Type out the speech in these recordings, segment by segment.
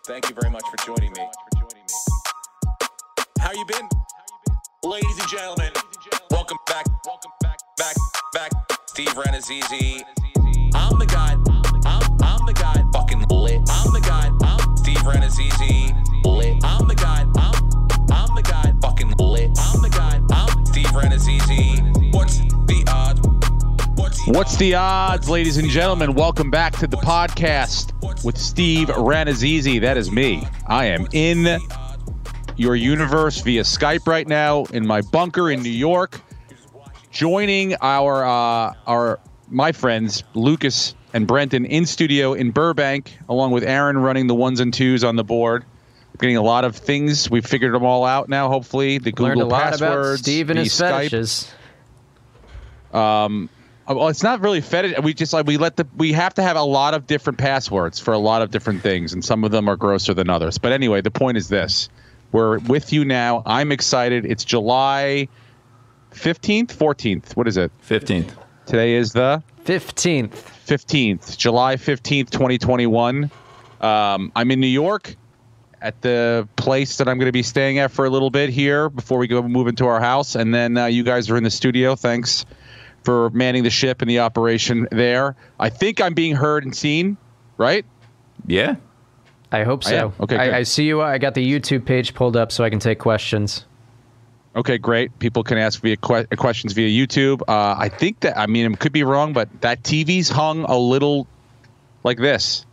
Thank you very much for joining me. How you been? Ladies and gentlemen, welcome back. Steve Rannazzisi. I'm the guy. I'm the guy. Fucking lit. I'm the guy. I'm Steve Rannazzisi. Lit. I'm the guy. I'm the guy. Fucking lit. I'm the guy. I'm Steve Rannazzisi. What's the odds? What's the odds, ladies and gentlemen? Welcome back to the podcast with Steve Rannazzisi. That is me. I am in your universe via Skype right now in my bunker in New York, joining my friends Lucas and Brenton in studio in Burbank, along with Aaron running the ones and twos on the board. Getting a lot of things. We've figured them all out now. Hopefully, the Google Learned a lot passwords, about Steve and his Skype. fetishes. Well, it's not really fetish. We have to have a lot of different passwords for a lot of different things, and some of them are grosser than others. But anyway, the point is this: we're with you now. I'm excited. It's July 15th, 14th. What is it? 15th. Today is the 15th. July 15th, 2021. I'm in New York at the place that I'm going to be staying at for a little bit here before we go move into our house, and then you guys are in the studio. Thanks for manning the ship and the operation there. I think I'm being heard and seen, right? Yeah. I hope so. Okay, good. I see you. I got the YouTube page pulled up so I can take questions. Okay, great. People can ask questions via YouTube. I think that, it could be wrong, but that TV's hung a little like this.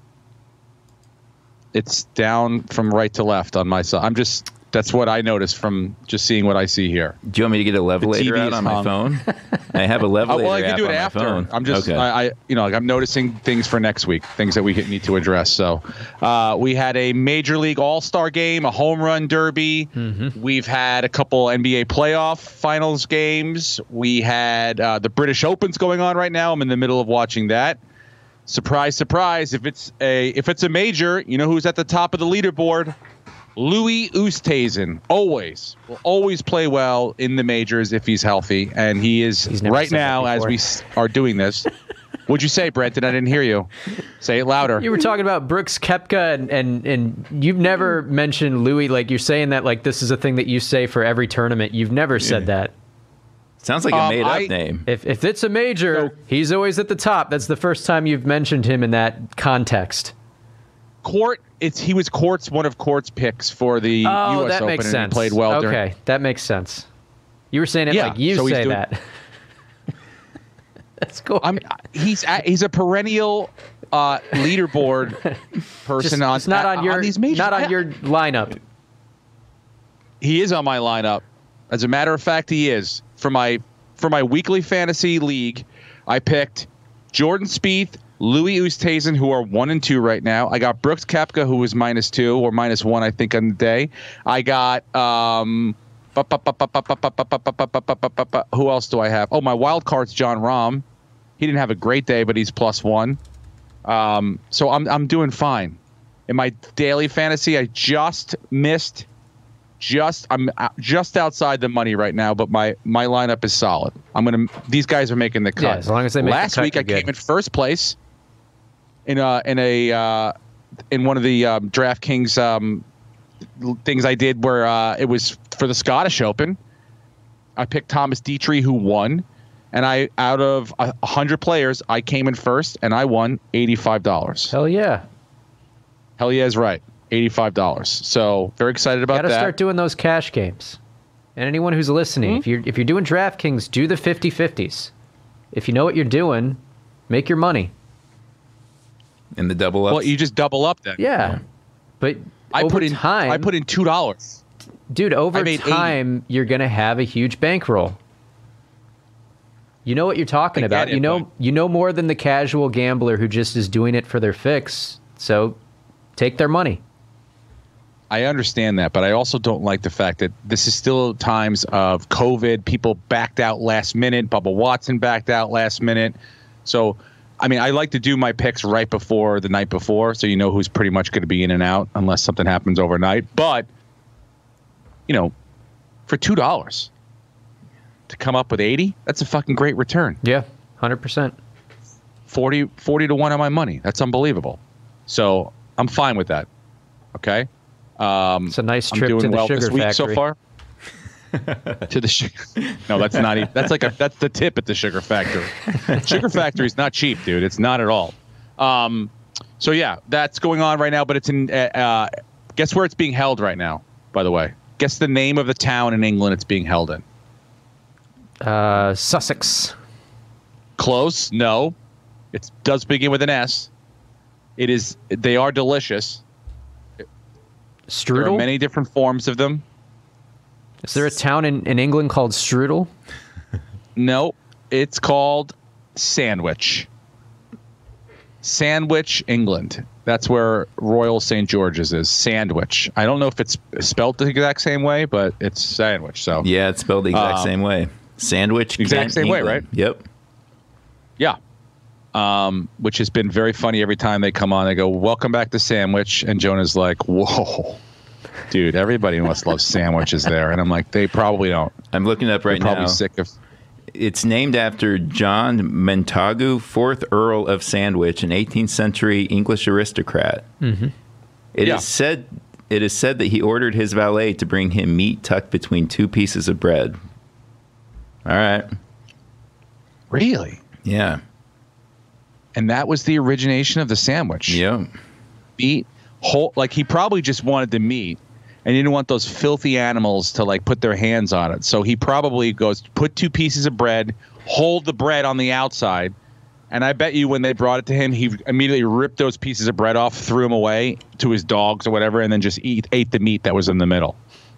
It's down from right to left on my side. That's what I noticed from just seeing what I see here. Do you want me to get a levelator out on my phone? I have a levelator well, I can do it app after. on my phone. I'm just, okay. I'm noticing things for next week, things that we need to address. So, we had a Major League All-Star game, a home run derby. Mm-hmm. We've had a couple NBA playoff finals games. We had the British Open's going on right now. I'm in the middle of watching that. Surprise, surprise! If it's a major, you know who's at the top of the leaderboard? Louis Oosthuizen will always play well in the majors if he's healthy, and he's right now as we are doing this. What'd you say, Brenton? I didn't hear you. Say it louder. You were talking about Brooks Koepka, and you've never mentioned Louis. Like, you're saying that like this is a thing that you say for every tournament. You've never said that. Sounds like a made-up name. If it's a major, he's always at the top. That's the first time you've mentioned him in that context. He was one of Court's picks for the U.S. that Open, makes sense. And he played well. Okay, that makes sense. You were saying it like you say that. That's cool. He's a perennial leaderboard person. It's not on these majors. Not on your lineup. He is on my lineup. As a matter of fact, he is. For my weekly fantasy league, I picked Jordan Spieth, Louis Oosthuizen, who are 1 and 2 right now. I got Brooks Koepka, who was -2 or -1, I think, on the day. I got who else do I have? Oh, my wild card's Jon Rahm. He didn't have a great day, but he's +1. So I'm doing fine. In my daily fantasy, I just missed. I'm just outside the money right now, but my lineup is solid. These guys are making the cut. Yeah, as long as they make Last the cut, week I came in first place in one of the DraftKings things I did where it was for the Scottish Open. I picked Thomas Dietrich, who won, and out of 100 players, I came in first and I won $85. Hell yeah! Hell yeah is right. $85. So very excited about that. Gotta start doing those cash games. And anyone who's listening, if you're doing DraftKings, do the 50-50s. If you know what you're doing, make your money. And the double ups? Well, you just double up then. Yeah. But I put in $2. Dude, over time, you're gonna have a huge bankroll. You know what you're talking about. You know more than the casual gambler who just is doing it for their fix. So take their money. I understand that, but I also don't like the fact that this is still times of COVID. People backed out last minute. Bubba Watson backed out last minute. So, I like to do my picks right before the night before, so you know who's pretty much going to be in and out unless something happens overnight. But, for $2 to come up with 80, that's a fucking great return. Yeah, 100%. 40 to 1 on my money. That's unbelievable. So I'm fine with that. Okay. It's a nice trip to the sugar factory so far. To the sugar. No, that's not. That's that's the tip at the sugar factory. Sugar factory is not cheap, dude. It's not at all. So yeah, that's going on right now. But it's in. Guess where it's being held right now? By the way, guess the name of the town in England it's being held in. Sussex. Close. No, it does begin with an S. It is. They are delicious. Strudel? There are many different forms of them. Is there a town in England called Strudel? No, it's called Sandwich. Sandwich, England. That's where Royal St. George's is. Sandwich. I don't know if it's spelled the exact same way, but it's Sandwich. So yeah, it's spelled the exact same way. Sandwich. Exact same England. way, right? Yep. Yeah. Which has been very funny every time they come on. They go, "Welcome back to Sandwich," and Jonah's like, "Whoa, dude! Everybody must love sandwiches there." And I'm like, "They probably don't." I'm looking it up right now. Probably sick of. It's named after John Montagu, 4th Earl of Sandwich, an 18th century English aristocrat. Mm-hmm. It is said that he ordered his valet to bring him meat tucked between 2 pieces of bread. All right. Really? Yeah. And that was the origination of the sandwich. Yeah. Meat, whole, like he probably just wanted the meat and he didn't want those filthy animals to like put their hands on it. So he probably goes, put 2 pieces of bread, hold the bread on the outside. And I bet you when they brought it to him, he immediately ripped those pieces of bread off, threw them away to his dogs or whatever, and then just ate the meat that was in the middle.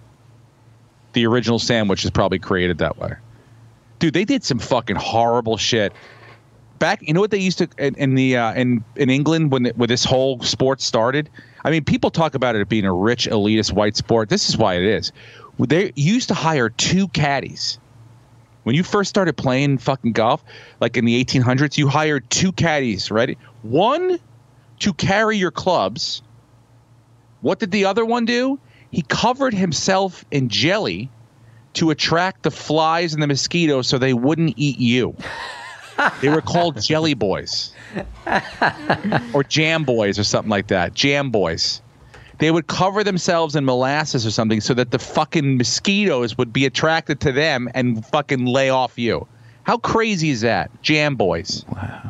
The original sandwich is probably created that way. Dude, they did some fucking horrible shit. Back, you know what they used to in England when this whole sport started? I mean, people talk about it being a rich, elitist white sport. This is why it is. They used to hire 2 caddies. When you first started playing fucking golf, like in the 1800s, you hired 2 caddies, right? One to carry your clubs. What did the other one do? He covered himself in jelly to attract the flies and the mosquitoes so they wouldn't eat you. They were called Jelly Boys or Jam Boys or something like that. Jam Boys. They would cover themselves in molasses or something so that the fucking mosquitoes would be attracted to them and fucking lay off you. How crazy is that? Jam Boys.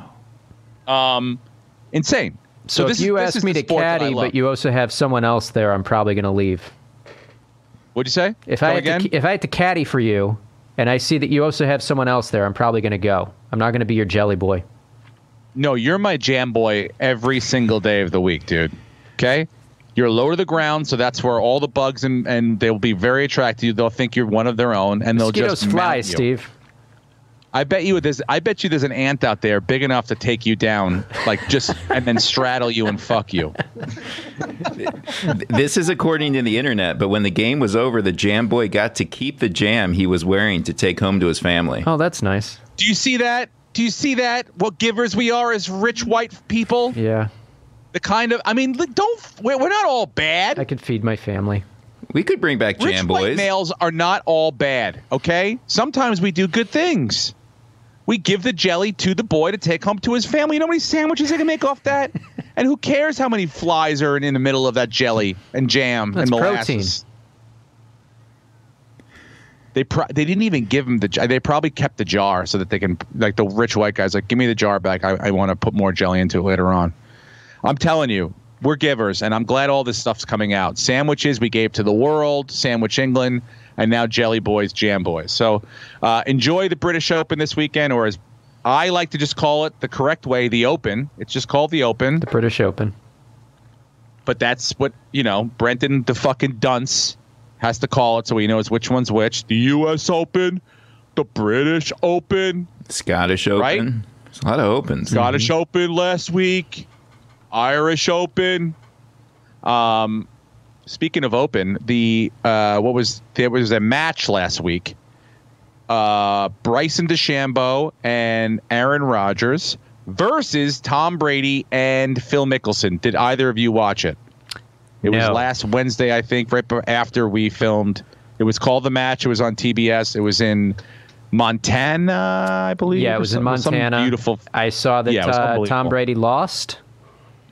Wow. Insane. So if you ask me to caddy, but you also have someone else there, I'm probably going to leave. What'd you say? If I had to caddy for you, and I see that you also have someone else there, I'm probably going to go. I'm not going to be your jelly boy. No, you're my jam boy every single day of the week, dude. Okay? You're low to the ground, so that's where all the bugs and they'll be very attracted to you. They'll think you're one of their own, and they'll just fly, mount you. Steve. I bet you there's an ant out there big enough to take you down, like just and then straddle you and fuck you. This is according to the internet, but when the game was over, the jam boy got to keep the jam he was wearing to take home to his family. Oh, that's nice. Do you see that? Do you see that? What givers we are as rich white people? Yeah. The kind of, I mean, we're not all bad. I could feed my family. We could bring back jam boys. Rich white males are not all bad, okay? Sometimes we do good things. We give the jelly to the boy to take home to his family. You know how many sandwiches they can make off that? And who cares how many flies are in the middle of that jelly and jam and molasses? Protein. They didn't even give him they probably kept the jar so that they can, like the rich white guys, like, give me the jar back. I want to put more jelly into it later on. I'm telling you, we're givers, and I'm glad all this stuff's coming out. Sandwiches we gave to the world, Sandwich England, and now Jelly Boys, Jam Boys. So enjoy the British Open this weekend, or as I like to just call it the correct way, the Open. It's just called the Open. The British Open. But that's what, Brenton the fucking dunce has to call it so he knows which one's which. The U.S. Open, the British Open. Scottish Open. Right? There's a lot of opens. Scottish Open last week. Irish Open. Speaking of Open, there was a match last week. Bryson DeChambeau and Aaron Rodgers versus Tom Brady and Phil Mickelson. Did either of you watch it? It was last Wednesday, I think, right after we filmed. It was called The Match. It was on TBS. It was in Montana, I believe. Yeah, it was in Montana. Beautiful. I saw that Tom Brady lost.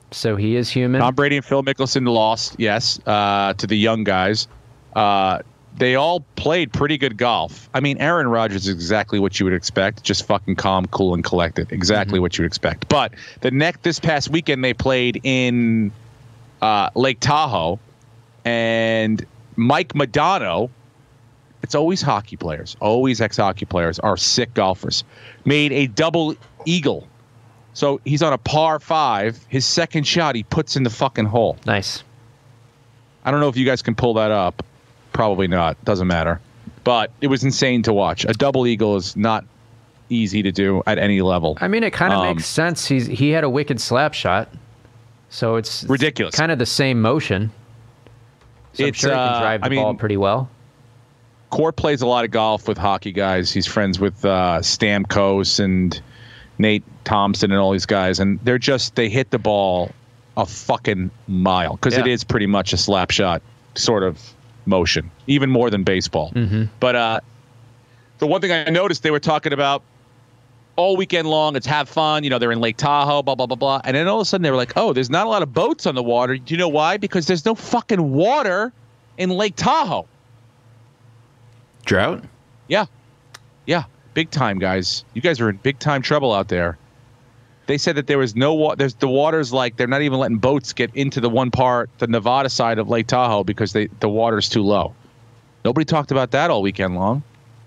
So he is human. Tom Brady and Phil Mickelson lost, yes, to the young guys. They all played pretty good golf. I mean, Aaron Rodgers is exactly what you would expect, just fucking calm, cool, and collected. Exactly what you would expect. But this past weekend, they played in Lake Tahoe, and Mike Modano, it's always hockey players, always ex-hockey players, are sick golfers, made a double eagle. So he's on a par 5. His second shot, he puts in the fucking hole. Nice. I don't know if you guys can pull that up. Probably not. Doesn't matter. But it was insane to watch. A double eagle is not easy to do at any level. I mean, it kind of makes sense. He had a wicked slap shot, so it's ridiculous. Kind of the same motion. So I'm sure he can drive the ball pretty well. Court plays a lot of golf with hockey guys. He's friends with Stamkos and Nate Thompson and all these guys, and they hit the ball a fucking mile because it is pretty much a slap shot sort of motion, even more than baseball. But the one thing I noticed, they were talking about all weekend long, it's have fun, they're in Lake Tahoe, blah, blah, blah, blah. And then all of a sudden they were like, oh, there's not a lot of boats on the water. Do you know why? Because there's no fucking water in Lake Tahoe. Drought? Yeah. Big time, guys. You guys are in big time trouble out there. They said that there was no water. The water's like they're not even letting boats get into the one part, the Nevada side of Lake Tahoe, because the water's too low. Nobody talked about that all weekend long.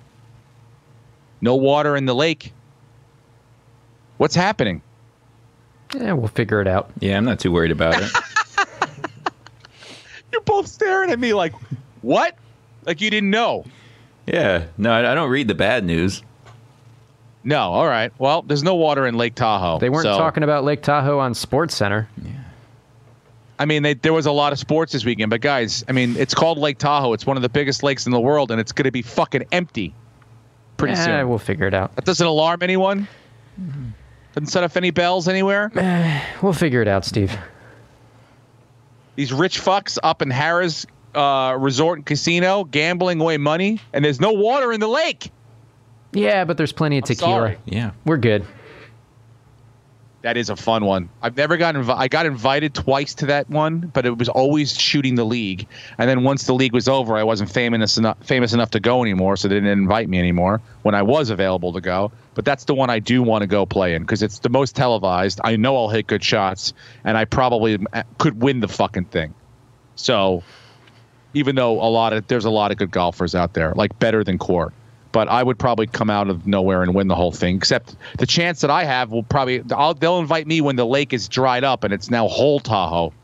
No water in the lake. What's happening? Yeah, we'll figure it out. Yeah, I'm not too worried about it. You're both staring at me like, what? Like you didn't know. Yeah. No, I don't read the bad news. No, all right. Well, there's no water in Lake Tahoe. They weren't talking about Lake Tahoe on SportsCenter. Yeah. I mean, there was a lot of sports this weekend, but guys, I mean, it's called Lake Tahoe. It's one of the biggest lakes in the world, and it's going to be fucking empty pretty soon. We'll figure it out. That doesn't alarm anyone? Doesn't set off any bells anywhere? We'll figure it out, Steve. These rich fucks up in Harrah's Resort and Casino gambling away money, and there's no water in the lake. Yeah, but there's plenty of tequila. Sorry. Yeah. We're good. That is a fun one. I've never gotten I got invited twice to that one, but it was always shooting the league. And then once the league was over, I wasn't famous enough to go anymore, so they didn't invite me anymore when I was available to go. But that's the one I do want to go play in because it's the most televised. I know I'll hit good shots, and I probably could win the fucking thing. So even though there's a lot of good golfers out there, like better than Court. But I would probably come out of nowhere and win the whole thing. Except the chance that I have will probably they'll invite me when the lake is dried up and it's now whole Tahoe.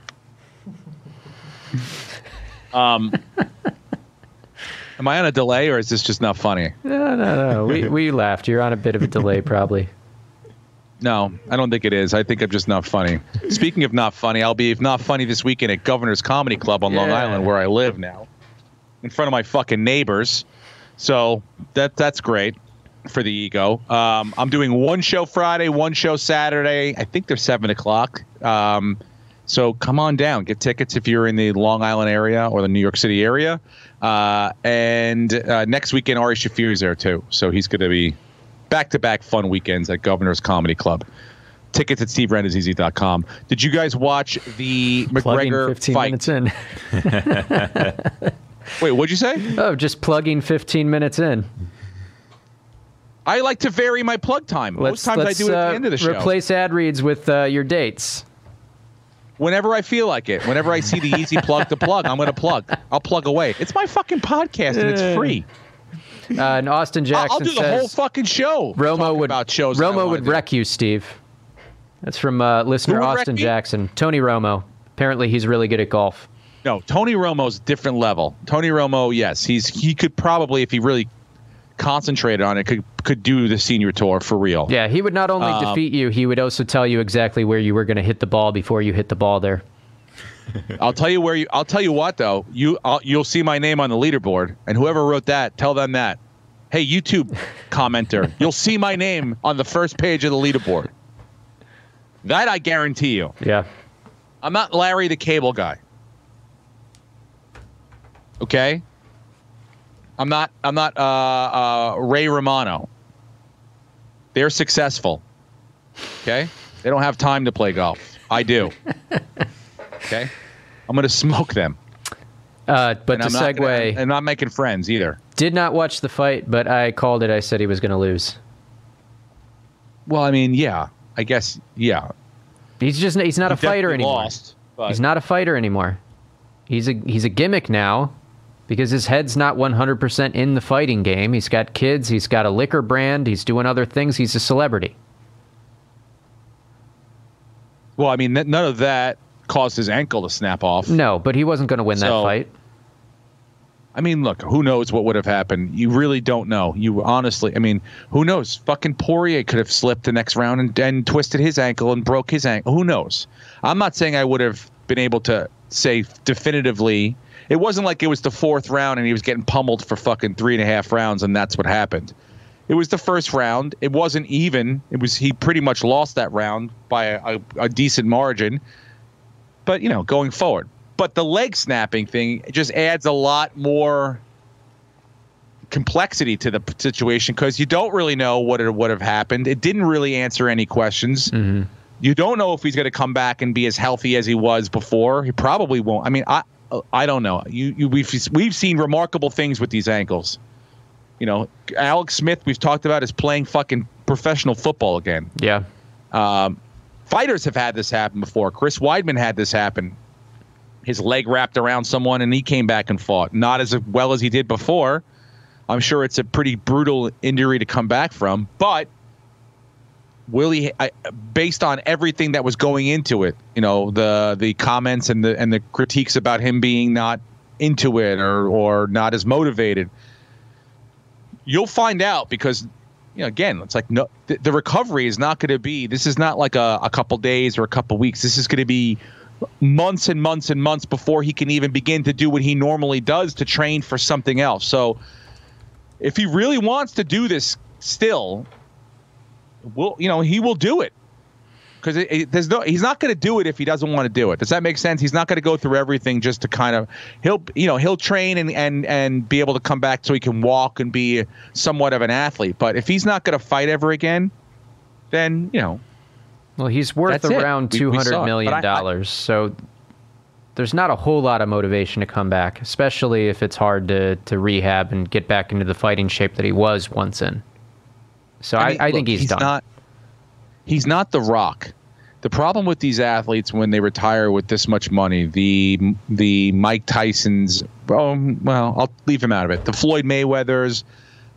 Am I on a delay or is this just not funny? No. We laughed. You're on a bit of a delay, probably. No, I don't think it is. I think I'm just not funny. Speaking of not funny, I'll be if not funny this weekend at Governor's Comedy Club on Long Island, where I live now, in front of my fucking neighbors. So that's great for the ego. I'm doing one show Friday, one show Saturday. I think they're 7:00. So come on down. Get tickets if you're in the Long Island area or the New York City area. And next weekend, Ari Shaffir's there too. So he's going to be back-to-back fun weekends at Governor's Comedy Club. Tickets at SteveRannazzisi.com. Did you guys watch the McGregor 15 fight? Minutes in. Wait, what'd you say? Oh, just plugging 15 minutes in. I like to vary my plug time. Most times I do it at the end of the show. Replace ad reads with your dates. Whenever I feel like it. Whenever I see the easy plug to plug, I'm going to plug. I'll plug away. It's my fucking podcast, and it's free. And Austin Jackson I'll do the whole fucking show. Romo would wreck wreck you, Steve. That's from listener Austin Jackson. Tony Romo. Apparently, he's really good at golf. No, Tony Romo's different level. Tony Romo, yes, he could probably, if he really concentrated on it, could do the senior tour for real. Yeah, he would not only defeat you, he would also tell you exactly where you were going to hit the ball before you hit the ball there. I'll tell you what though. You'll see my name on the leaderboard, and whoever wrote that, tell them that. Hey, YouTube commenter, you'll see my name on the first page of the leaderboard. That I guarantee you. Yeah. I'm not Larry the Cable Guy. Okay? I'm not Ray Romano. They're successful. Okay? They don't have time to play golf. I do. Okay? I'm going to smoke them. But to segue... I'm not making friends either. Did not watch the fight, but I called it. I said he was going to lose. Well, I mean, yeah. I guess, yeah. He's not a fighter anymore. But he's not a fighter anymore. He's a gimmick now because his head's not 100% in the fighting game. He's got kids. He's got a liquor brand. He's doing other things. He's a celebrity. Well, I mean, none of that caused his ankle to snap off. No, but he wasn't going to win that fight. I mean, look, who knows what would have happened? You really don't know. You honestly, I mean, who knows? Fucking Poirier could have slipped the next round and twisted his ankle and broke his ankle. Who knows? I'm not saying I would have been able to say definitively. It wasn't like it was the fourth round and he was getting pummeled for fucking 3.5 rounds and that's what happened. It was the first round. It wasn't even. He pretty much lost that round by a decent margin. But, you know, going forward. But the leg snapping thing just adds a lot more complexity to the situation because you don't really know what would have happened. It didn't really answer any questions. Mm-hmm. You don't know if he's going to come back and be as healthy as he was before. He probably won't. I mean, I don't know. We've seen remarkable things with these ankles. You know, Alex Smith, we've talked about, is playing fucking professional football again. Yeah. Fighters have had this happen before. Chris Weidman had this happen. His leg wrapped around someone and he came back and fought. Not as well as he did before. I'm sure it's a pretty brutal injury to come back from. But will he, based on everything that was going into it, you know, the comments and the critiques about him being not into it or not as motivated, you'll find out because, you know, again, it's like no, the recovery is not going to be. This is not like a couple days or a couple weeks. This is going to be months and months and months before he can even begin to do what he normally does to train for something else. So if he really wants to do this still, he will do it because he's not going to do it if he doesn't want to do it. Does that make sense? He's not going to go through everything just to kind of he'll train and be able to come back so he can walk and be somewhat of an athlete. But if he's not going to fight ever again, then, you know. Well, he's worth around $200 million, so there's not a whole lot of motivation to come back, especially if it's hard to rehab and get back into the fighting shape that he was once in. So I think he's done. He's not The Rock. The problem with these athletes when they retire with this much money, the Mike Tysons, I'll leave him out of it. The Floyd Mayweathers,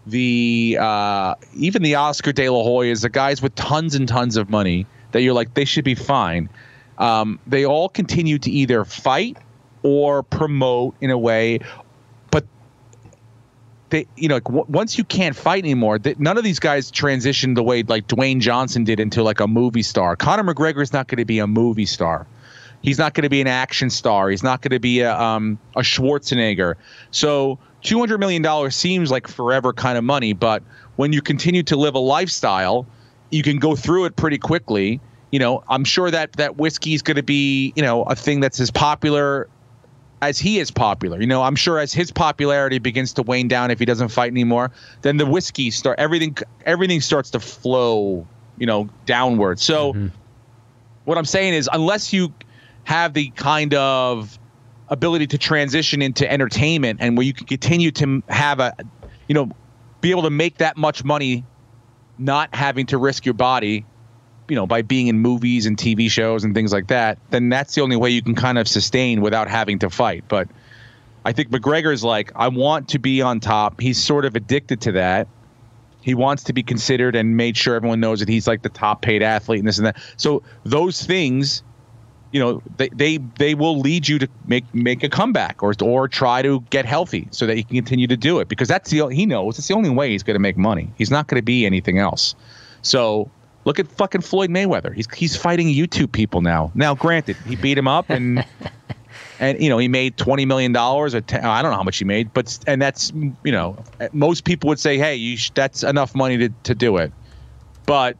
even the Oscar De La Hoyas, the guys with tons and tons of money that you're like, they should be fine. They all continue to either fight or promote in a way, but once you can't fight anymore, none of these guys transition the way like Dwayne Johnson did into like a movie star. Conor McGregor is not going to be a movie star. He's not going to be an action star. He's not going to be a Schwarzenegger. So $200 million seems like forever kind of money, but when you continue to live a lifestyle, you can go through it pretty quickly. You know, I'm sure that whiskey is going to be, you know, a thing that's as popular as he is popular. You know, I'm sure as his popularity begins to wane down if he doesn't fight anymore, then the whiskey everything starts to flow, you know, downward. So what I'm saying is, unless you have the kind of ability to transition into entertainment and where you can continue to have be able to make that much money, not having to risk your body, you know, by being in movies and TV shows and things like that, then that's the only way you can kind of sustain without having to fight. But I think McGregor's like, I want to be on top. He's sort of addicted to that. He wants to be considered and made sure everyone knows that he's like the top paid athlete and this and that. So those things, you know, they will lead you to make a comeback or try to get healthy so that he can continue to do it, because he knows it's the only way he's going to make money. He's not going to be anything else. So look at fucking Floyd Mayweather. He's fighting YouTube people now. Now, granted, he beat him up and you know, he made $20 million or I don't know how much he made, and that's, you know, most people would say, hey, that's enough money to do it. But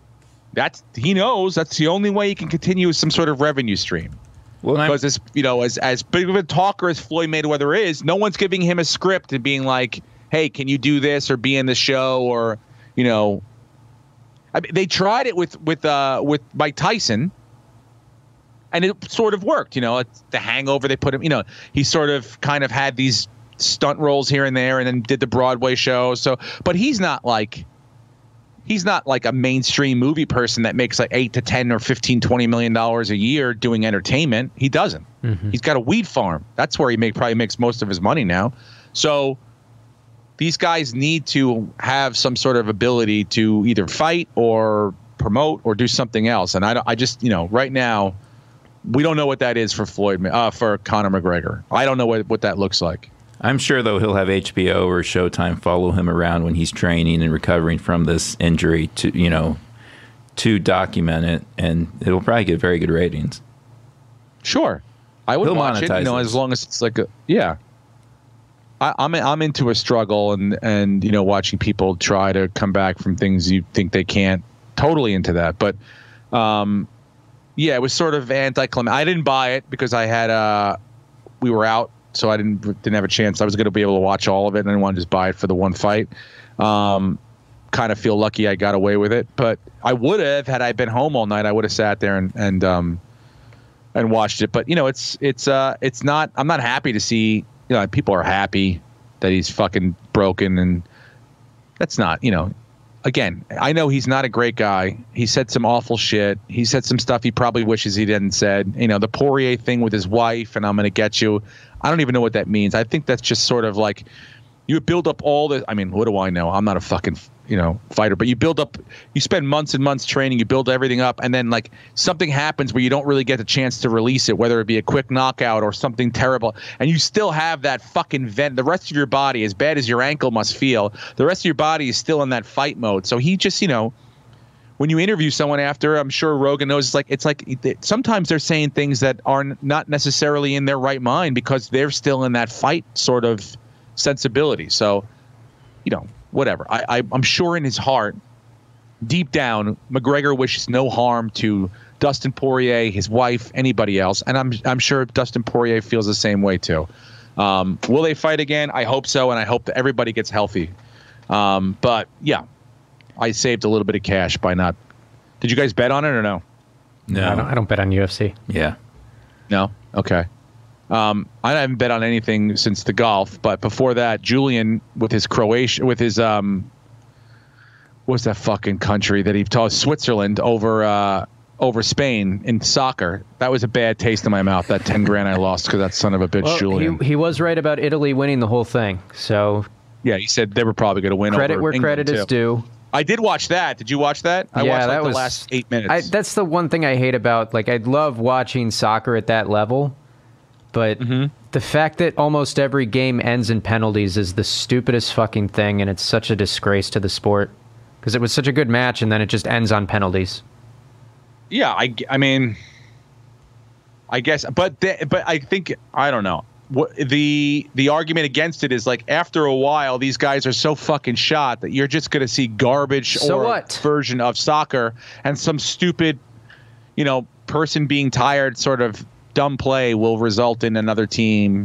he knows that's the only way he can continue some sort of revenue stream. Well, because as big of a talker as Floyd Mayweather is, no one's giving him a script and being like, hey, can you do this or be in the show, or, you know, I mean, they tried it with Mike Tyson, And it sort of worked, it's The Hangover. They put him, he sort of kind of had these stunt roles here and there, and then did the Broadway show. So, but he's not like a mainstream movie person that makes like $8 to $10 or $15, $20 million a year doing entertainment. He doesn't. Mm-hmm. He's got a weed farm. That's where he probably makes most of his money now. So these guys need to have some sort of ability to either fight or promote or do something else. And I just, right now, we don't know what that is for for Conor McGregor. I don't know what that looks like. I'm sure, though, he'll have HBO or Showtime follow him around when he's training and recovering from this injury to document it, and it'll probably get very good ratings. Sure. I would watch it, as long as it's like I'm into a struggle and watching people try to come back from things you think they can't. Totally into that. But, it was sort of anticlimactic. I didn't buy it because I had we were out. So I didn't have a chance. I was going to be able to watch all of it, and I wanted to just buy it for the one fight. Kind of feel lucky I got away with it, but I would have had I been home all night. I would have sat there and watched it. But it's not. I'm not happy to see. People are happy that he's fucking broken, and that's not. Again, I know he's not a great guy. He said some awful shit. He said some stuff he probably wishes he didn't said. The Poirier thing with his wife, and I'm going to get you. I don't even know what that means. I think that's just sort of like you build up all the. I mean, what do I know? I'm not a fucking fighter, but you spend months and months training. You build everything up, and then like something happens where you don't really get the chance to release it, whether it be a quick knockout or something terrible, and you still have that fucking vent. The rest of your body, as bad as your ankle must feel, the rest of your body is still in that fight mode. So he just when you interview someone after, I'm sure Rogan knows, it's like sometimes they're saying things that are not necessarily in their right mind because they're still in that fight sort of sensibility. So, whatever. I'm sure in his heart, deep down, McGregor wishes no harm to Dustin Poirier, his wife, anybody else, and I'm sure Dustin Poirier feels the same way too. Will they fight again? I hope so, and I hope that everybody gets healthy. But yeah. I saved a little bit of cash by not. Did you guys bet on it or no? No, I don't bet on UFC. Yeah. No? Okay. I haven't bet on anything since the golf, but before that, Julian with his Croatia, with his what's that fucking country that he taught Switzerland over Spain in soccer. That was a bad taste in my mouth. That $10,000 I lost because that son of a bitch, Julian. He was right about Italy winning the whole thing. So yeah, he said they were probably going to win. Credit over where England credit is due. I did watch that. Did you watch that? I watched that the last 8 minutes. That's the one thing I hate about, I love watching soccer at that level, but the fact that almost every game ends in penalties is the stupidest fucking thing, and it's such a disgrace to the sport because it was such a good match, and then it just ends on penalties. Yeah, I mean, I guess, but I think, I don't know. The argument against it is after a while these guys are so fucking shot that you're just going to see garbage version of soccer, and some stupid person being tired sort of dumb play will result in another team.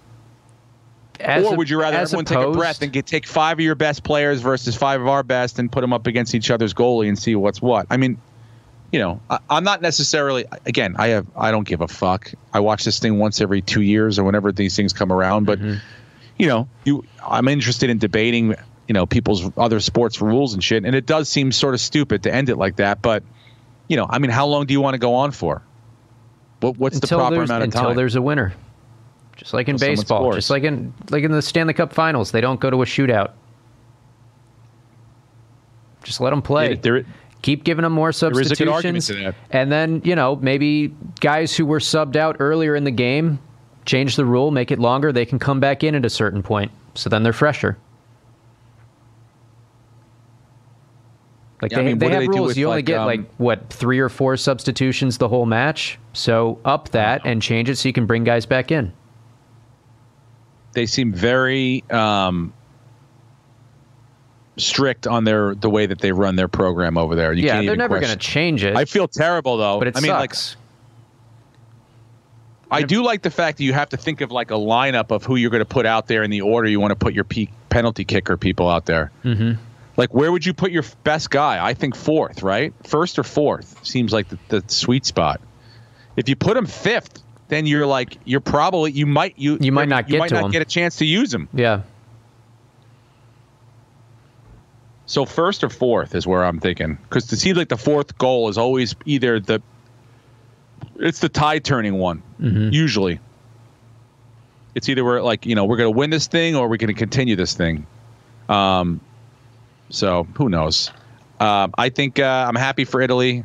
Or would you rather everyone take a breath and take 5 of your best players versus 5 of our best and put them up against each other's goalie and see what's what? I mean, I'm not necessarily, again, I don't give a fuck. I watch this thing once every 2 years or whenever these things come around. But, I'm interested in debating, people's other sports rules and shit. And it does seem sort of stupid to end it like that. But, I mean, how long do you want to go on for? What's the proper amount of time? Until there's a winner. Just like in baseball. Just like in the Stanley Cup Finals. They don't go to a shootout. Just let them play. Yeah, keep giving them more substitutions. There is a good argument to that. And then, maybe guys who were subbed out earlier in the game, change the rule, make it longer, they can come back in at a certain point. So then they're fresher. They have rules. You only get 3 or 4 substitutions the whole match. So up that and change it so you can bring guys back in. They seem very strict on the way that they run their program over there. They're never going to change it. I feel terrible though. But it sucks. I do like the fact that you have to think of a lineup of who you're going to put out there in the order you want to put your penalty kicker people out there. Mm-hmm. Where would you put your best guy? I think 4th, right? 1st or 4th seems like the sweet spot. If you put him 5th, then you're probably you might not get a chance to use him. Yeah. So 1st or 4th is where I'm thinking, because it seems like the 4th goal is always either it's the tide turning one. Mm-hmm. Usually, it's either we're going to win this thing or we're going to continue this thing. So who knows? I think I'm happy for Italy.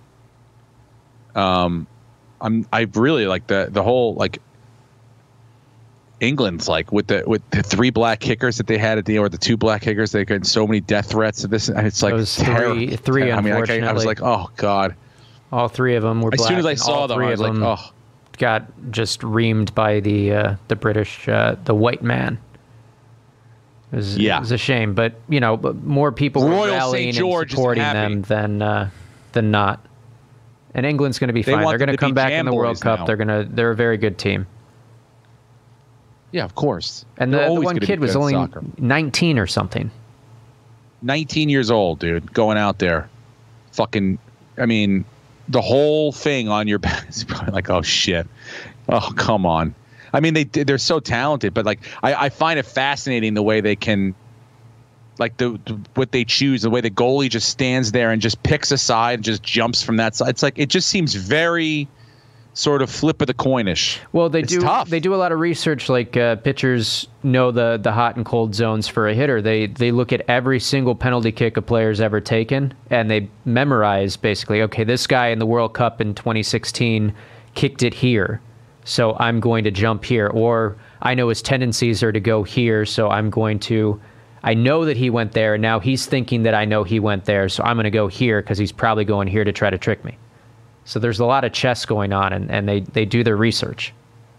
I really like the whole England's with the 3 black kickers that they had at the 2 black kickers. They got so many death threats. This it's like three. Unfortunately, I was like, oh god. All 3 of them were black. As soon as I saw them, I was like, oh. Got just reamed by the British, the white man. It was a shame, but more people were rallying and supporting them than not. And England's going to be fine. They're going to come back in the World Cup. Now. They're a very good team. Yeah, of course. And the one kid was only 19 or something. 19 years old, dude, going out there. Fucking, the whole thing on your back is probably like, oh, shit. Oh, come on. They're so talented, but I find it fascinating the way they can, what they choose, the way the goalie just stands there and just picks a side and just jumps from that side. It's it just seems very sort of flip of the coinish. Well, they do a lot of research. Pitchers know the hot and cold zones for a hitter. They look at every single penalty kick a player's ever taken, and they memorize basically, okay, this guy in the World Cup in 2016 kicked it here, so I'm going to jump here. Or I know his tendencies are to go here, so I know that he went there, and now he's thinking that I know he went there, so I'm going to go here because he's probably going here to try to trick me. So there's a lot of chess going on, and they do their research.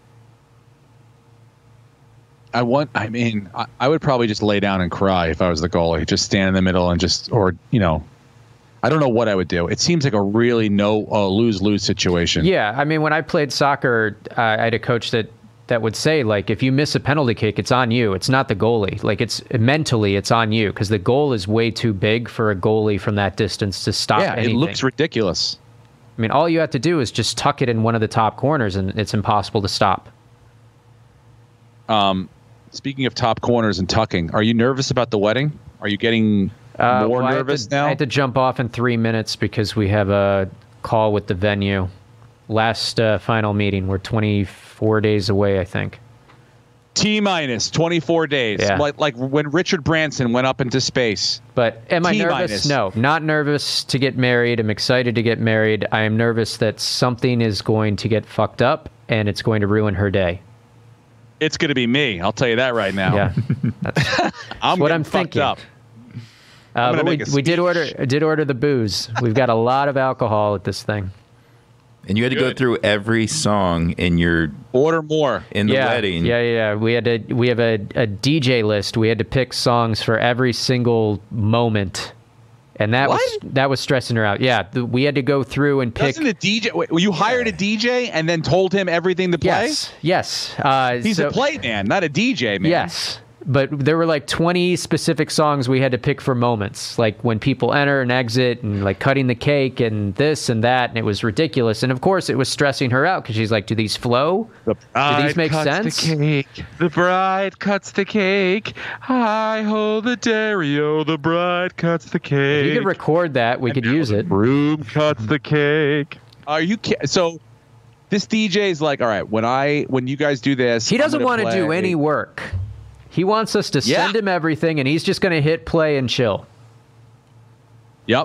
I would probably just lay down and cry if I was the goalie. Just stand in the middle and I don't know what I would do. It seems like a really lose-lose situation. Yeah, when I played soccer, I had a coach that would say, if you miss a penalty kick, it's on you. It's not the goalie. Mentally, it's on you because the goal is way too big for a goalie from that distance to stop anything. It looks ridiculous. All you have to do is just tuck it in one of the top corners, and it's impossible to stop. Speaking of top corners and tucking, are you nervous about the wedding? Are you getting more nervous now? I had to jump off in 3 minutes because we have a call with the venue. Last final meeting. We're 24 days away, I think. T-minus 24 days. Yeah. Like when Richard Branson went up into space. But am I nervous? T-minus. No, not nervous to get married. I'm excited to get married. I am nervous that something is going to get fucked up and it's going to ruin her day. It's going to be me. I'll tell you that right now. Yeah, that's what I'm thinking. Up. But we did order the booze. We've got a lot of alcohol at this thing. And you had to go through every song in your order more in the wedding. Yeah. We have a DJ list. We had to pick songs for every single moment, and that was stressing her out. Yeah, we had to go through and pick. Doesn't a DJ? Wait, you hired a DJ and then told him everything to play? Yes. He's a play man, not a DJ man. Yes. But there were 20 specific songs we had to pick for moments, like when people enter and exit and cutting the cake and this and that, and it was ridiculous. And of course it was stressing her out because she's like, do these flow? Do these make sense? The cake. The bride cuts the cake. Hi ho the Dario, the bride cuts the cake. If you could record that, we could use it. Broom cuts the cake. Are you so this DJ is like, all right, when you guys do this, he doesn't want to do any work. He wants us to send him everything, and he's just going to hit play and chill. Yep.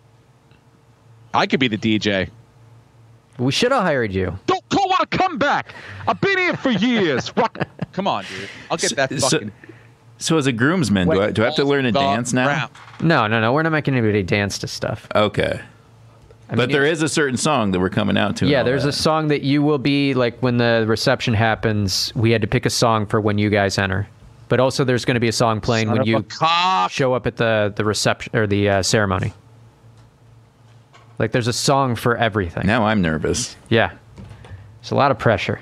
I could be the DJ. We should have hired you. Don't call it a comeback. I've been here for years. Come on, dude. I'll get that fucking... So as a groomsman, do I have to learn to dance now? No. We're not making anybody dance to stuff. Okay. But there is a certain song that we're coming out to. Yeah, there's a song that you will be, when the reception happens, we had to pick a song for when you guys enter. But also, there's going to be a song playing when you show up at the reception or the ceremony. There's a song for everything. Now I'm nervous. Yeah, it's a lot of pressure.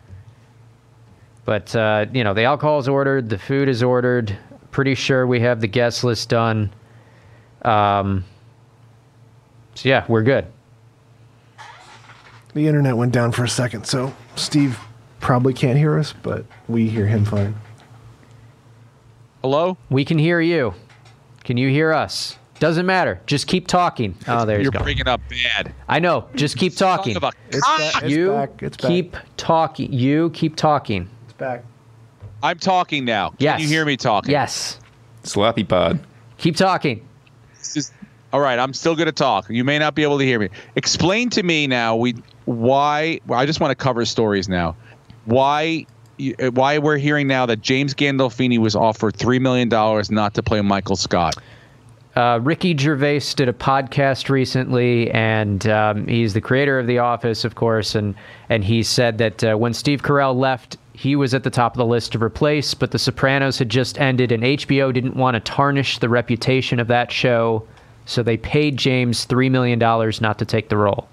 But the alcohol's ordered, the food is ordered. Pretty sure we have the guest list done. So yeah, we're good. The internet went down for a second, so Steve probably can't hear us, but we hear him fine. Hello? We can hear you. Can you hear us? Doesn't matter. Just keep talking. Oh, there you go. You're breaking up bad. I know. Just keep talking. It's back. Keep talking. You keep talking. It's back. I'm talking now. Yes. Can you hear me talking? Yes. Sloppy pod. Keep talking. All right, I'm still going to talk. You may not be able to hear me. Explain to me now why. I just want to cover stories now. Why we're hearing now that James Gandolfini was offered $3 million not to play Michael Scott. Ricky Gervais did a podcast recently, and he's the creator of The Office, of course, and he said that when Steve Carell left, he was at the top of the list to replace, but The Sopranos had just ended, and HBO didn't want to tarnish the reputation of that show, so they paid James $3 million not to take the role.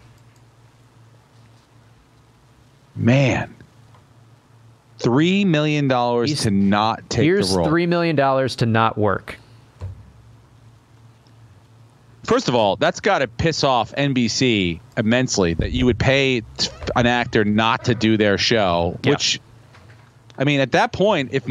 Man. $3 million to not take the role. Here's $3 million to not work. First of all, that's got to piss off NBC immensely that you would pay an actor not to do their show. Yeah. Which, I mean, at that point, if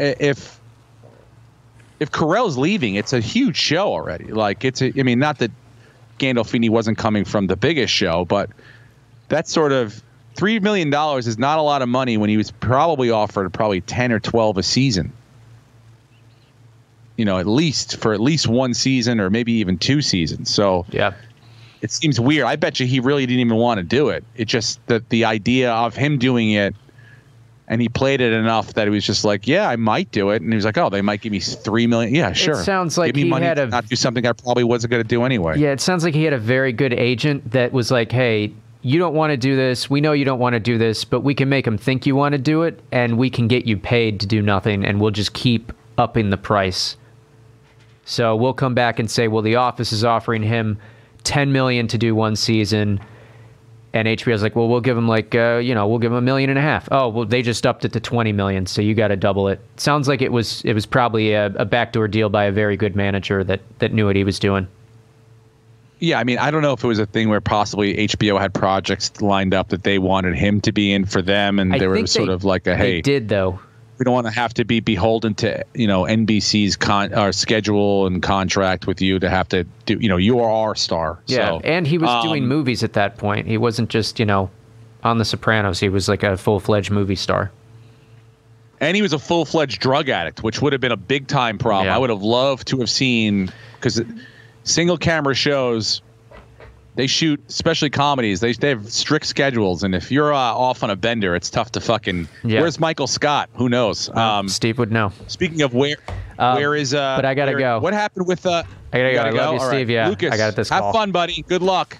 Carell's leaving, it's a huge show already. Like not that Gandolfini wasn't coming from the biggest show, but that's sort of $3 million is not a lot of money when he was probably offered 10 or 12 a season. At least for one season or maybe even 2 seasons. So yeah, it seems weird. I bet you he really didn't even want to do it. It just that the idea of him doing it, and he played it enough that he was just like, yeah, I might do it. And he was like, oh, they might give me $3 million. Yeah, sure. It sounds like give me he money had to not do something I probably wasn't going to do anyway. Yeah, it sounds like he had a very good agent that was like, hey, you don't want to do this. We know you don't want to do this, but we can make him think you want to do it, and we can get you paid to do nothing, and we'll just keep upping the price. So we'll come back and say, well, The Office is offering him $10 million to do 1 season, and HBO's like, well, we'll give him we'll give him $1.5 million. Oh, well, they just upped it to $20 million, so you got to double it. Sounds like it was probably a backdoor deal by a very good manager that knew what he was doing. Yeah, I mean, I don't know if it was a thing where possibly HBO had projects lined up that they wanted him to be in for them, and they were sort of like hey, they did though. We don't want to have to be beholden to NBC's schedule and contract with you to have to do. You are our star. Yeah, so, and he was doing movies at that point. He wasn't just on The Sopranos. He was like a full-fledged movie star. And he was a full-fledged drug addict, which would have been a big-time problem. Yeah. I would have loved to have seen, because single-camera shows, they shoot, especially comedies, they have strict schedules, and if you're off on a bender, it's tough to fucking. Yeah. Where's Michael Scott? Who knows? Steve would know. Speaking of where is? But I gotta go. What happened with? I gotta go. I love you, All Steve. Right. Yeah, Lucas, I got this call. Have fun, buddy. Good luck,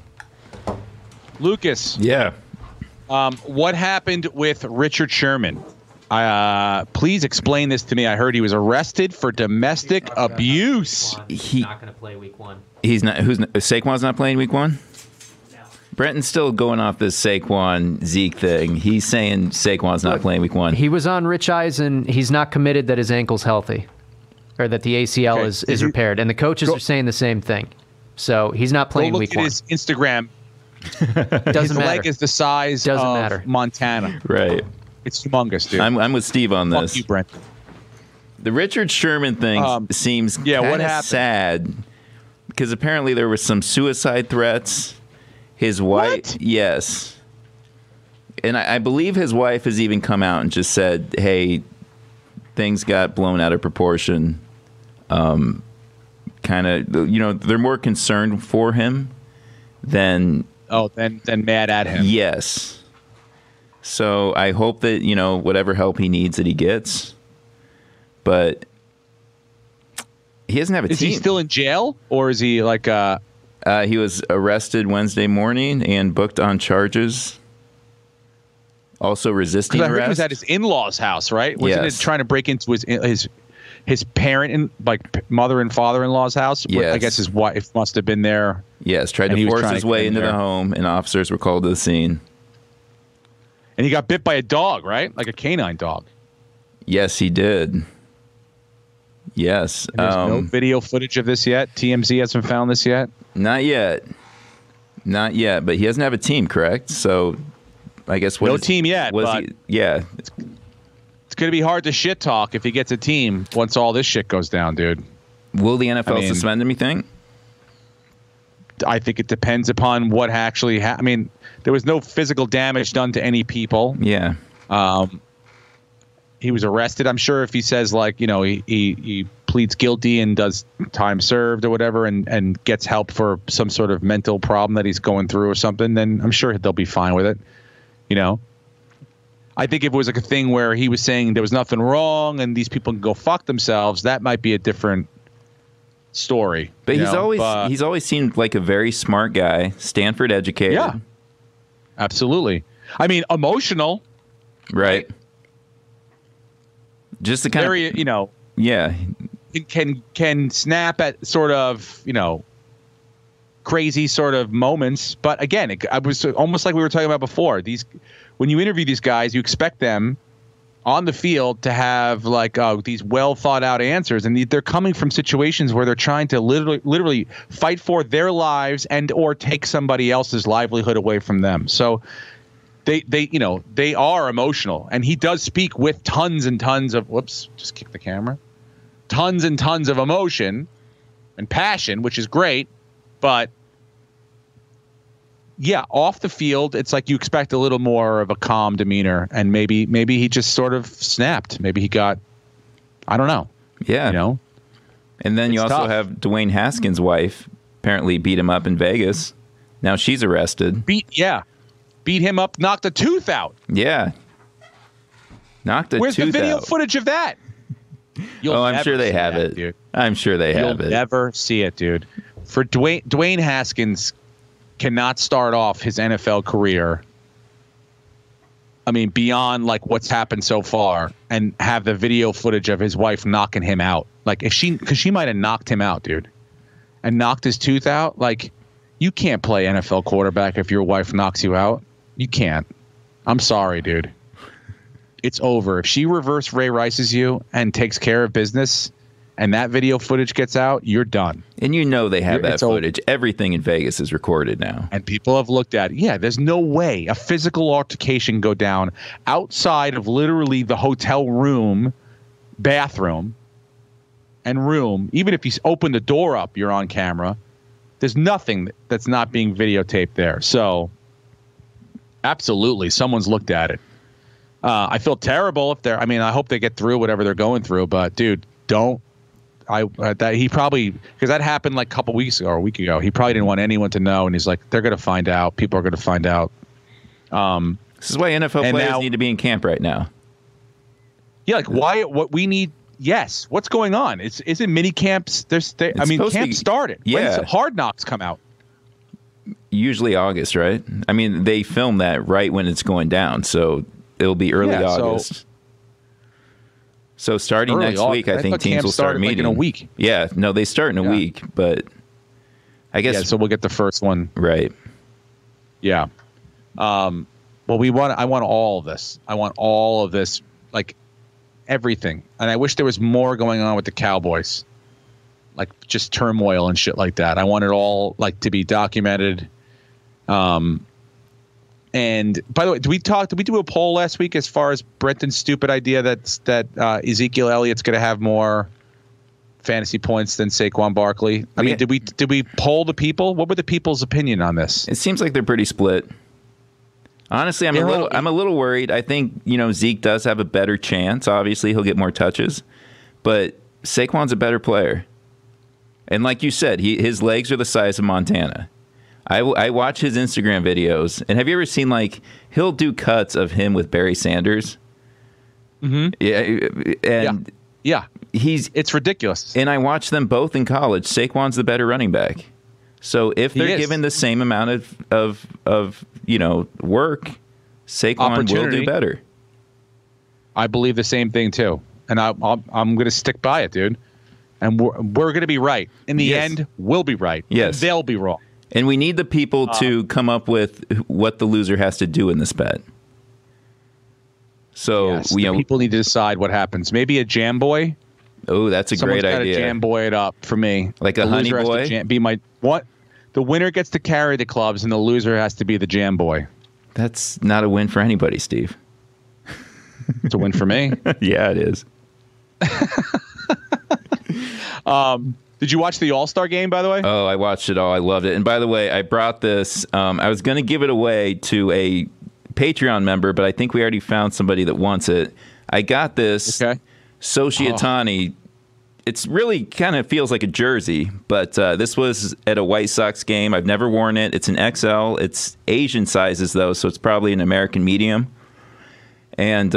Lucas. Yeah. What happened with Richard Sherman? Please explain this to me. I heard he was arrested for domestic abuse. He's not going to play week 1. He's not. Saquon's not playing week 1? No. Brenton's still going off this Saquon Zeke thing. He's saying Saquon's not playing week 1. He was on Rich Eisen. He's not committed that his ankle's healthy, or that the ACL is repaired. And the coaches are saying the same thing. So he's not playing week 1. Look at his Instagram. Doesn't his matter. leg is the size of Montana. Right. It's humongous, dude. I'm with Steve on this. Fuck you, Brent. The Richard Sherman thing seems kind of sad, because apparently there were some suicide threats. His wife, yes. And I believe his wife has even come out and just said, hey, things got blown out of proportion. Kind of, they're more concerned for him than mad at him. Yes. So I hope that, whatever help he needs that he gets. But he doesn't have a team. Is he still in jail? Or is he like he was arrested Wednesday morning and booked on charges. Also resisting arrest. I heard he was at his in-laws' house, right? Wasn't it trying to break into his parent and mother and father-in-law's house? Yes. I guess his wife must have been there. Yes, tried to force his way into the home, and officers were called to the scene. And he got bit by a dog, right? Like a canine dog. Yes, he did. Yes. There's no video footage of this yet? TMZ hasn't found this yet? Not yet. Not yet, but he doesn't have a team, correct? So I guess no team yet. But yeah. It's going to be hard to shit talk if he gets a team once all this shit goes down, dude. Will the NFL suspend him, you think? I think it depends upon what actually happened. I mean, there was no physical damage done to any people. Yeah. He was arrested. I'm sure if he says, like, you know, he pleads guilty and does time served or whatever and gets help for some sort of mental problem that he's going through or something, then I'm sure they'll be fine with it. You know? I think if it was like a thing where he was saying there was nothing wrong and these people can go fuck themselves, that might be a different story. But he's always seemed like a very smart guy, Stanford educated. Yeah, absolutely. I mean, emotional, right? Just the kind of, you know, yeah, can snap at sort of, you know, crazy sort of moments. But again, I was almost like we were talking about before. When you interview these guys, you expect them on the field to have like these well thought out answers, and they're coming from situations where they're trying to literally fight for their lives and or take somebody else's livelihood away from them. So they are emotional, and he does speak with tons and tons of just kick the camera, tons and tons of emotion and passion, which is great, but yeah, off the field, it's like you expect a little more of a calm demeanor, and maybe he just sort of snapped. Maybe he got, I don't know. Yeah. You know? And then you also have Dwayne Haskins' wife apparently beat him up in Vegas. Now she's arrested. Beat him up, knocked a tooth out. Yeah. Knocked a tooth out. Where's the video footage of that? I'm sure they have it. Dude. I'm sure they have it. You'll never see it, dude. For Dwayne Haskins cannot start off his NFL career, I mean, beyond like what's happened so far, and have the video footage of his wife knocking him out. Like because she might have knocked him out, dude, and knocked his tooth out. Like, you can't play NFL quarterback if your wife knocks you out. You can't. I'm sorry, dude. It's over. If she reverse Ray Rices you and takes care of business, and that video footage gets out, you're done. And you know they have that footage. Everything in Vegas is recorded now. And people have looked at it. Yeah, there's no way a physical altercation go down outside of literally the hotel room, bathroom, and room. Even if you open the door up, you're on camera. There's nothing that's not being videotaped there. So, absolutely, someone's looked at it. I feel terrible if they're. I mean, I hope they get through whatever they're going through. But, dude, don't. He probably, because that happened like a couple weeks ago or a week ago. He probably didn't want anyone to know, and he's like, they're going to find out. People are going to find out. This is why NFL players need to be in camp right now. Yeah, like why? What we need? Yes. What's going on? Isn't mini camps? Camp started. Yeah. When Hard Knocks come out? Usually August, right? I mean, they film that right when it's going down, so it'll be early August. So starting next week, I think teams will start meeting like in a week. Yeah, no, they start in a week, but I guess so we'll get the first one, right? Yeah. Well, I want all of this. I want all of this, like everything. And I wish there was more going on with the Cowboys, like just turmoil and shit like that. I want it all like to be documented. And by the way, did we do a poll last week as far as Brenton's stupid idea that Ezekiel Elliott's going to have more fantasy points than Saquon Barkley? I mean, did we poll the people? What were the people's opinion on this? It seems like they're pretty split. Honestly, I'm a little worried. I think, Zeke does have a better chance. Obviously, he'll get more touches, but Saquon's a better player. And like you said, his legs are the size of Montana. I watch his Instagram videos, and have you ever seen, like, he'll do cuts of him with Barry Sanders? Mm-hmm. Yeah. And yeah. It's ridiculous. And I watched them both in college. Saquon's the better running back. So if they're given the same amount of work, Saquon will do better. I believe the same thing, too. And I'm going to stick by it, dude. And we're going to be right. In the end, we'll be right. Yes. And they'll be wrong. And we need the people to come up with what the loser has to do in this bet. So people need to decide what happens. Maybe a jam boy. Oh, that's a great idea. Someone's got to jam boy it up for me. Like a honey boy? Be my what? the winner gets to carry the clubs, and the loser has to be the jam boy. That's not a win for anybody, Steve. It's a win for me. Yeah, it is. Did you watch the All-Star game, by the way? Oh, I watched it all. I loved it. And by the way, I brought this. I was going to give it away to a Patreon member, but I think we already found somebody that wants it. I got this Shohei Ohtani. It's really kind of feels like a jersey, but this was at a White Sox game. I've never worn it. It's an XL. It's Asian sizes, though, so it's probably an American medium. And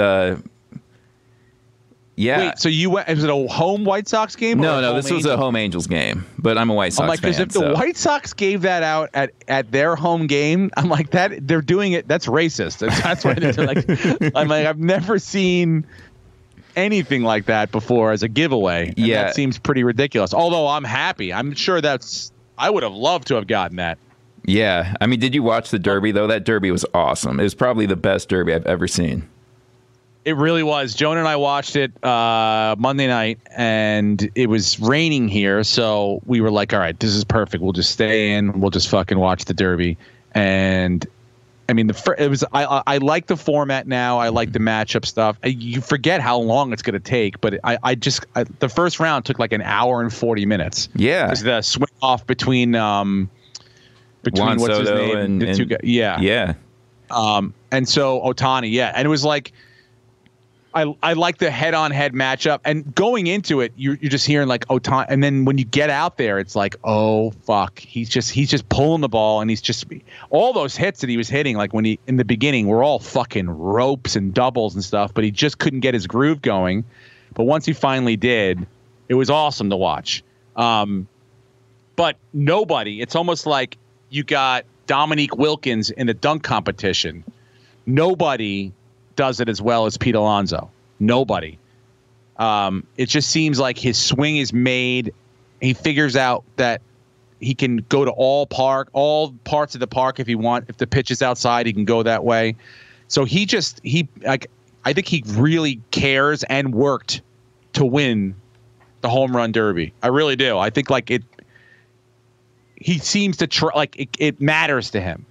wait, so you went? Was it a home White Sox game? No, this was a home Angels game. But I'm a White Sox fan. Because if the White Sox gave that out at their home game, I'm like that. They're doing it. That's racist. That's why they're like. I'm like I've never seen anything like that before as a giveaway. And that seems pretty ridiculous. Although I'm happy. I'm sure I would have loved to have gotten that. Yeah, I mean, did you watch the Derby though? That Derby was awesome. It was probably the best Derby I've ever seen. It really was. Joan and I watched it Monday night, and it was raining here, so we were like, all right, this is perfect. We'll just stay in. We'll just fucking watch the Derby. And, I mean, I like the format now. I like the matchup stuff. You forget how long it's going to take, but the first round took like an hour and 40 minutes. Yeah. Because the swing off between Juan what's his Soto name? and the two guys. Yeah. Yeah. And so Ohtani, and it was like, I like the head-on-head matchup, and going into it, you're just hearing like Ohtani, and then when you get out there, it's like, oh fuck, he's just pulling the ball, and he's just all those hits that he was hitting, like when he in the beginning, were all fucking ropes and doubles and stuff, but he just couldn't get his groove going. But once he finally did, it was awesome to watch. But nobody, it's almost like you got Dominique Wilkins in the dunk competition. Nobody does it as well as Pete Alonso. Nobody. It just seems like his swing is made. He figures out that he can go to all parts of the park if he want. If the pitch is outside, he can go that way. So I think he really cares and worked to win the home run derby. I really do. I think like it. He seems to it matters to him.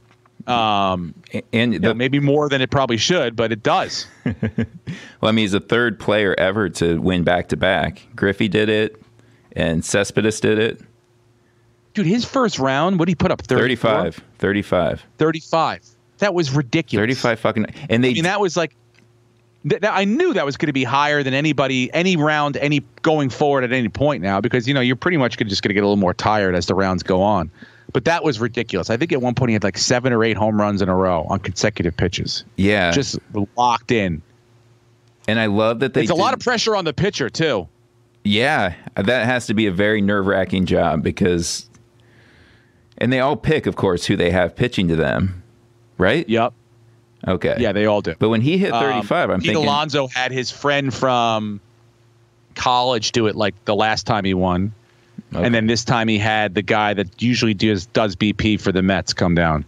And maybe more than it probably should, but it does. Well, I mean, he's the third player ever to win back-to-back. Griffey did it, and Cespedes did it. Dude, his first round, what did he put up? 35. 35. That was ridiculous. 35 fucking. And that was like. I knew that was going to be higher than any round, going forward at any point now, because you're pretty much just going to get a little more tired as the rounds go on. But that was ridiculous. I think at one point he had like 7 or 8 home runs in a row on consecutive pitches. Yeah. Just locked in. And I love that it's a lot of pressure on the pitcher, too. Yeah. That has to be a very nerve-wracking job because... And they all pick, of course, who they have pitching to them. Right? Yep. Okay. Yeah, they all do. But when he hit 35, I'm Pete thinking... Alonso had his friend from college do it like the last time he won. Okay. And then this time he had the guy that usually does BP for the Mets come down.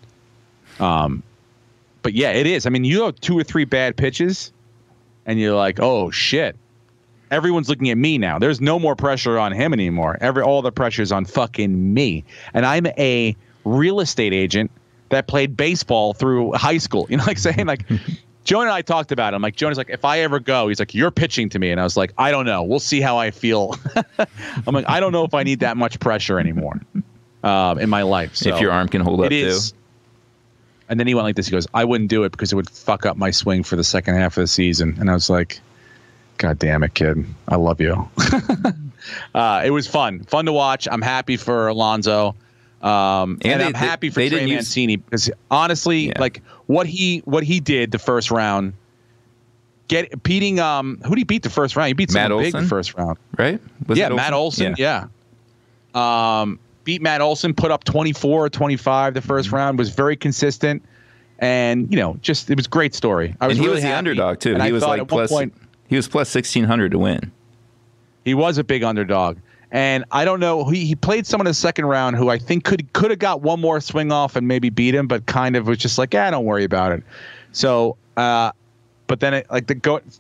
But yeah, it is. I mean, you have 2 or 3 bad pitches, and you're like, oh shit. Everyone's looking at me now. There's no more pressure on him anymore. All the pressure's on fucking me. And I'm a real estate agent that played baseball through high school. You know, like saying like. Joan and I talked about it. I'm like, Joan is like, if I ever go, he's like, you're pitching to me. And I was like, I don't know. We'll see how I feel. I'm like, I don't know if I need that much pressure anymore in my life. So if your arm can hold up too. And then he went like this. He goes, I wouldn't do it because it would fuck up my swing for the second half of the season. And I was like, God damn it, kid. I love you. It was fun to watch. I'm happy for Alonso. And I'm happy for Trey Mancini because honestly, like what he did the first round, beating who did he beat the first round? He beat someone big the first round, right? Matt Olson. Yeah. Beat Matt Olson, put up 24 or 25 the first round, was very consistent, and just it was a great story. I was and he really was the happy. underdog too. He was like he was plus 1,600 to win. He was a big underdog. And I don't know. He played someone in the second round who I think could have got one more swing off and maybe beat him, but kind of was just like, don't worry about it. So, but then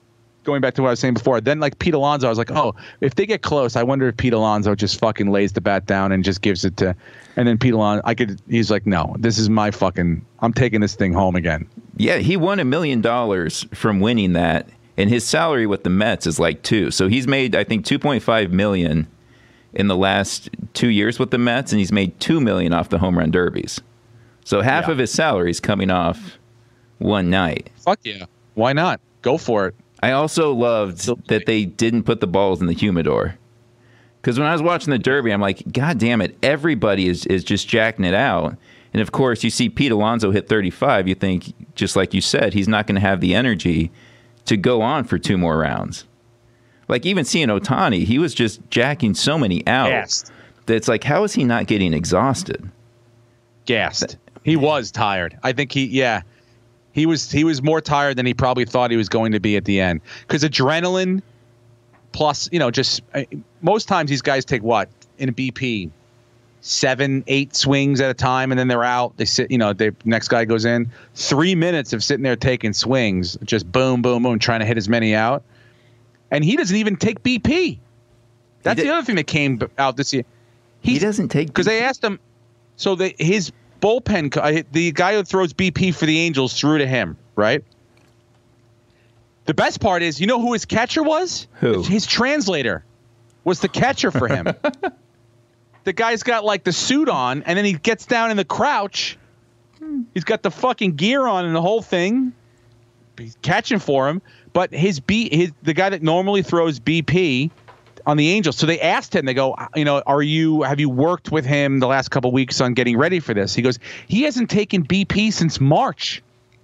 going back to what I was saying before, then like Pete Alonso, I was like, oh, if they get close, I wonder if Pete Alonso just fucking lays the bat down and just gives it to, and then Pete Alonso, he's like, no, this is my fucking, I'm taking this thing home again. Yeah, he won $1 million from winning that, and his salary with the Mets is like $2 million. So he's made, I think, $2.5 million in the last 2 years with the Mets, and he's made $2 million off the home run derbies. So half of his salary is coming off one night. Fuck yeah. Why not? Go for it. I also loved that they didn't put the balls in the humidor. Because when I was watching the Derby, I'm like, God damn it, everybody is just jacking it out. And of course, you see Pete Alonso hit 35, you think, just like you said, he's not going to have the energy to go on for 2 more rounds. Like even seeing Ohtani, he was just jacking so many out that it's like, how is he not getting exhausted? Gassed. He was tired. I think he was more tired than he probably thought he was going to be at the end. Because adrenaline plus, just most times these guys take what in a BP 7-8 swings at a time, and then they're out. They sit, the next guy goes in. 3 minutes of sitting there taking swings, just boom, boom, boom, trying to hit as many out. And he doesn't even take BP. That's the other thing that came out this year. He doesn't take because they asked him. So his bullpen, the guy who throws BP for the Angels threw to him, right? The best part is, you know who his catcher was? Who? His translator was the catcher for him. The guy's got like the suit on, and then he gets down in the crouch. He's got the fucking gear on and the whole thing. He's catching for him, but the guy that normally throws BP on the Angels. So they asked him, they go, have you worked with him the last couple of weeks on getting ready for this? He goes, he hasn't taken BP since March.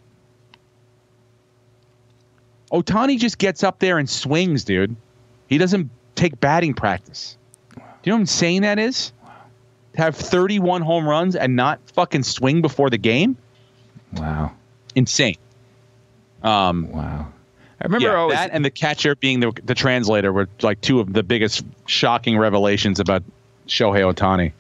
Ohtani just gets up there and swings, dude. He doesn't take batting practice. Do you know how insane that is? To have 31 home runs and not fucking swing before the game? Wow. Insane. Wow. I remember always that and the catcher being the translator were like 2 of the biggest shocking revelations about Shohei Ohtani.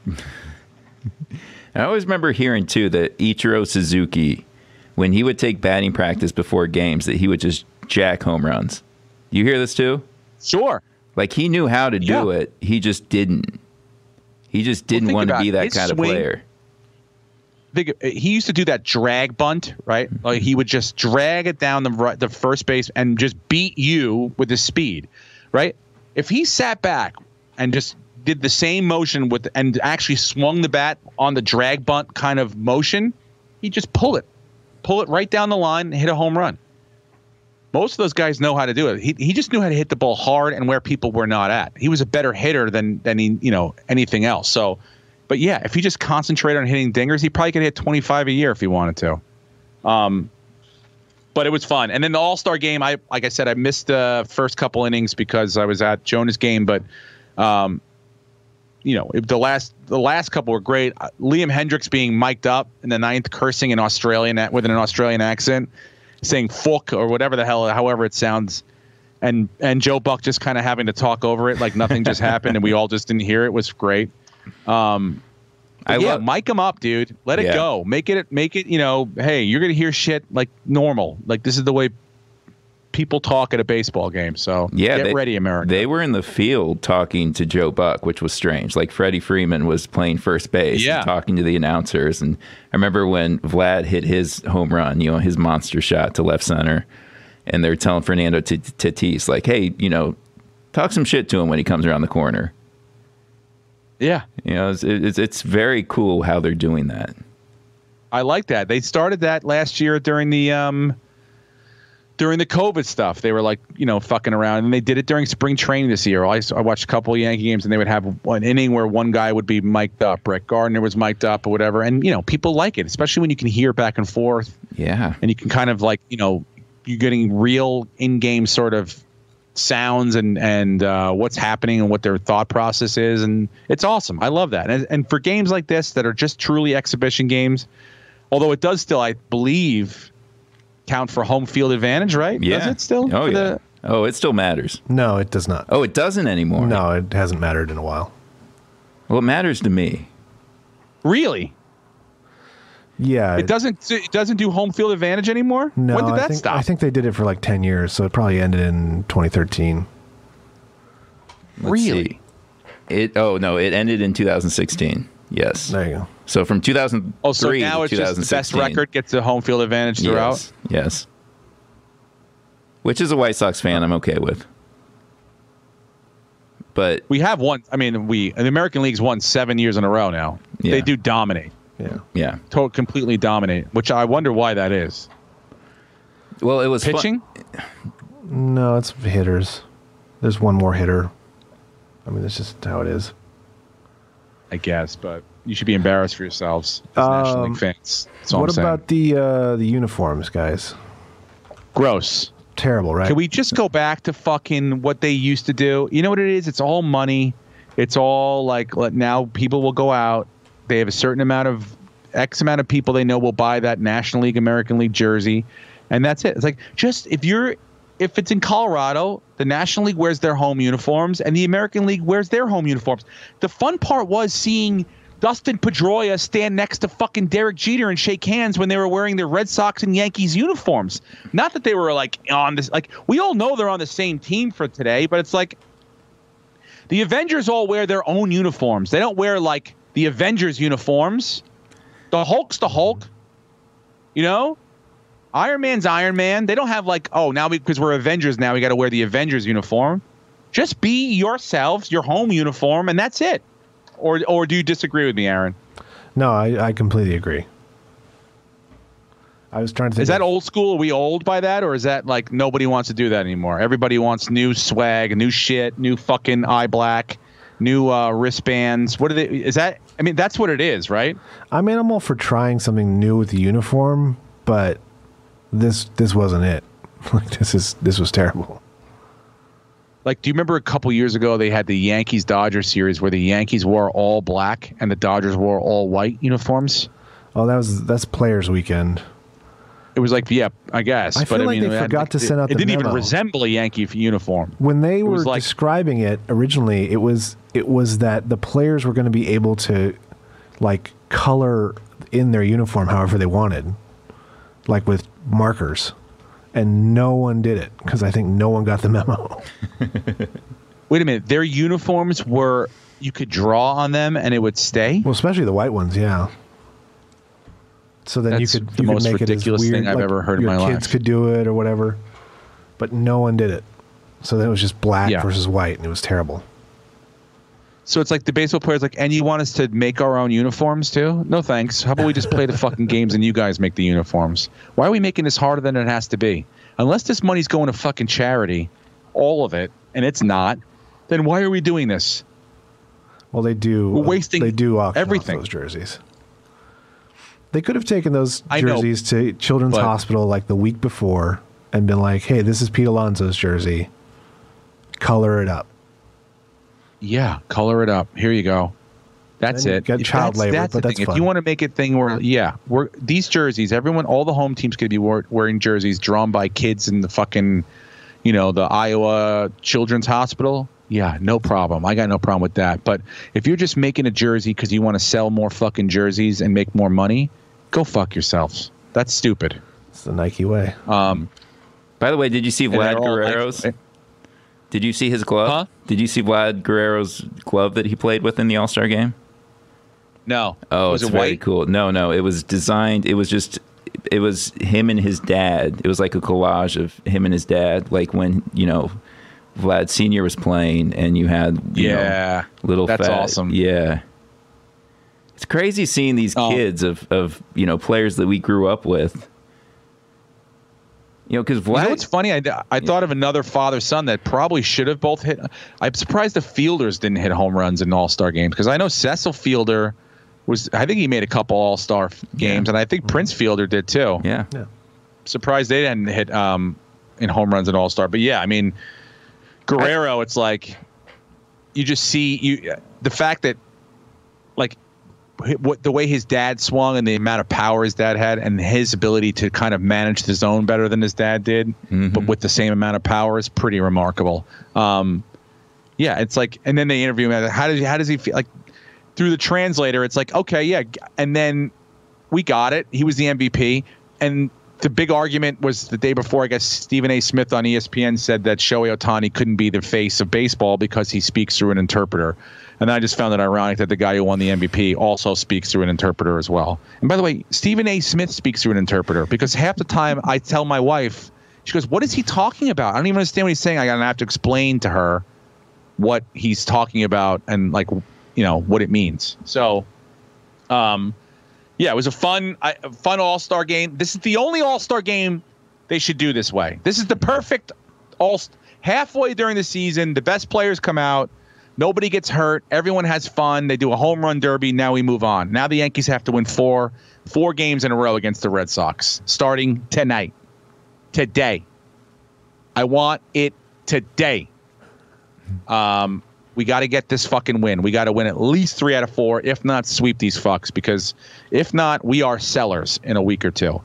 I always remember hearing too that Ichiro Suzuki, when he would take batting practice before games, that he would just jack home runs. You hear this too? Sure. Like he knew how to do it. He just didn't. He just didn't want to be that kind of player. He used to do that drag bunt, right? Like he would just drag it down the first base and just beat you with his speed, right? If he sat back and just did the same motion and actually swung the bat on the drag bunt kind of motion, he'd just pull it right down the line and hit a home run. Most of those guys know how to do it. He just knew how to hit the ball hard and where people were not at. He was a better hitter than anything else. So. But yeah, if he just concentrated on hitting dingers, he probably could hit 25 a year if he wanted to. But it was fun. And then the All-Star game, like I said, I missed the first couple innings because I was at Jonah's game. But the last couple were great. Liam Hendricks being mic'd up in the 9th, cursing in Australian with an Australian accent, saying "fuck" or whatever the hell, however it sounds. And Joe Buck just kind of having to talk over it like nothing just happened and we all just didn't hear it was great. Mic him up, dude. Let it go. Make it. Hey, you're gonna hear shit like normal. Like this is the way people talk at a baseball game. So get ready, America. They were in the field talking to Joe Buck, which was strange. Like Freddie Freeman was playing first base, and talking to the announcers. And I remember when Vlad hit his home run, his monster shot to left center, and they're telling Fernando Tatis like, hey, talk some shit to him when he comes around the corner. Yeah. It's very cool how they're doing that. I like that. They started that last year during the COVID stuff. They were like, fucking around, and they did it during spring training this year. I watched a couple of Yankee games, and they would have one inning where one guy would be mic'd up. Brett Gardner was mic'd up or whatever. And, people like it, especially when you can hear back and forth. Yeah. And you can kind of like, you're getting real in-game sort of sounds and what's happening and what their thought process is, and it's awesome. I love that. And for games like this that are just truly exhibition games, although it does still, I believe, count for home field advantage, right? Yeah. Does it still? Oh, yeah. It still matters. No, it does not. Oh, it doesn't anymore? No, it hasn't mattered in a while. Well, it matters to me. Really? Yeah. It doesn't do home field advantage anymore? No, when did that stop? I think they did it for like 10 years, so it probably ended in 2013. Really? It ended in 2016. Yes. There you go. So from 2003 so now it's just the best record gets the home field advantage throughout? Yes. Which is a White Sox fan I'm okay with. But we have won. I mean, the American League's won 7 years in a row now. Yeah. They do dominate. Yeah. Completely dominate, which I wonder why that is. Well, it was pitching. No, it's hitters. There's one more hitter. I mean, that's just how it is. I guess, but you should be embarrassed for yourselves as National League fans. What about the uniforms, guys? Gross. Terrible, right? Can we just go back to fucking what they used to do? You know what it is? It's all money. It's all like now people will go out. They have a certain amount of X amount of people they know will buy that National League, American League jersey, and that's it. It's like just if it's in Colorado, the National League wears their home uniforms and the American League wears their home uniforms. The fun part was seeing Dustin Pedroia stand next to fucking Derek Jeter and shake hands when they were wearing their Red Sox and Yankees uniforms. Not that they were like on this, like we all know they're on the same team for today, but it's like the Avengers all wear their own uniforms. They don't wear like the Avengers uniforms. The Hulk's the Hulk, you know? Iron Man's Iron Man. They don't have like, now because we're Avengers now, we got to wear the Avengers uniform. Just be yourselves, your home uniform, and that's it. Or do you disagree with me, Aaron? No, I completely agree. I was trying to think. Is that old school? Are we old by that? Or is that like nobody wants to do that anymore? Everybody wants new swag, new shit, new fucking eye black, new wristbands. What are they? Is that? I mean, that's what it is, right? I mean, I'm all for trying something new with the uniform, but this wasn't it. Like this was terrible. Like, do you remember a couple years ago they had the Yankees-Dodgers series where the Yankees wore all black and the Dodgers wore all white uniforms? Oh, that's Players Weekend. It was like, yeah, I guess. I feel like they forgot to send out the memo. It didn't even resemble a Yankee uniform. When they were describing it originally, it was that the players were going to be able to like color in their uniform however they wanted, like with markers. And no one did it because I think no one got the memo. Wait a minute. Their uniforms were, you could draw on them and it would stay? Well, especially the white ones, yeah. So then That's you could the most make ridiculous it as weird, thing I've ever heard in my life. Your kids could do it or whatever. But no one did it. So then it was just black versus white, and it was terrible. So it's like the baseball players like, and you want us to make our own uniforms too? No thanks. How about we just play the fucking games and you guys make the uniforms? Why are we making this harder than it has to be? Unless this money's going to fucking charity, all of it, and it's not, then why are we doing this? Well, they do. We're wasting everything. Those jerseys. They could have taken those jerseys to Children's Hospital like the week before and been like, hey, this is Pete Alonso's jersey. Color it up. Yeah, color it up. Here you go. That's it. Got child labor, but that's fun. If you want to make a thing where, these jerseys, all the home teams could be wearing jerseys drawn by kids in the fucking, the Iowa Children's Hospital. Yeah, no problem. I got no problem with that. But if you're just making a jersey because you want to sell more fucking jerseys and make more money, go fuck yourselves. That's stupid. It's the Nike way. By the way, did you see Vlad Guerrero's? Did you see his glove? Huh? Did you see Vlad Guerrero's glove that he played with in the All-Star game? No. Oh, it's very cool. No. It was designed. It was him and his dad. It was like a collage of him and his dad, like when, Vlad Sr. was playing and you had, little that's fat. Awesome. Yeah. It's crazy seeing these kids of players that we grew up with. Because Vlad. What's funny? I thought of another father-son that probably should have both hit. I'm surprised the Fielders didn't hit home runs in All-Star games because I know Cecil Fielder I think he made a couple All-Star games, and I think Prince Fielder did too. Yeah. Surprised they didn't hit in home runs in All-Star. But yeah, I mean, Guerrero, it's like you just see the fact that like the way his dad swung and the amount of power his dad had and his ability to kind of manage the zone better than his dad did, but with the same amount of power is pretty remarkable. It's like, and then they interview him. How does he feel? Like through the translator, it's like, okay, yeah. And then we got it. He was the MVP. And the big argument was the day before, I guess Stephen A. Smith on ESPN said that Shohei Ohtani couldn't be the face of baseball because he speaks through an interpreter. And I just found it ironic that the guy who won the MVP also speaks through an interpreter as well. And by the way, Stephen A. Smith speaks through an interpreter because half the time I tell my wife, she goes, what is he talking about? I don't even understand what he's saying. I gotta have to explain to her what he's talking about and like, you know, what it means. So, yeah, it was a fun All-Star game. This is the only All-Star game they should do this way. This is the perfect halfway during the season. The best players come out. Nobody gets hurt. Everyone has fun. They do a home run derby. Now we move on. Now the Yankees have to win four games in a row against the Red Sox starting tonight. Today. I want it today. We got to get this fucking win. We got to win at least 3 out of 4, if not sweep these fucks, because if not, we are sellers in a week or two.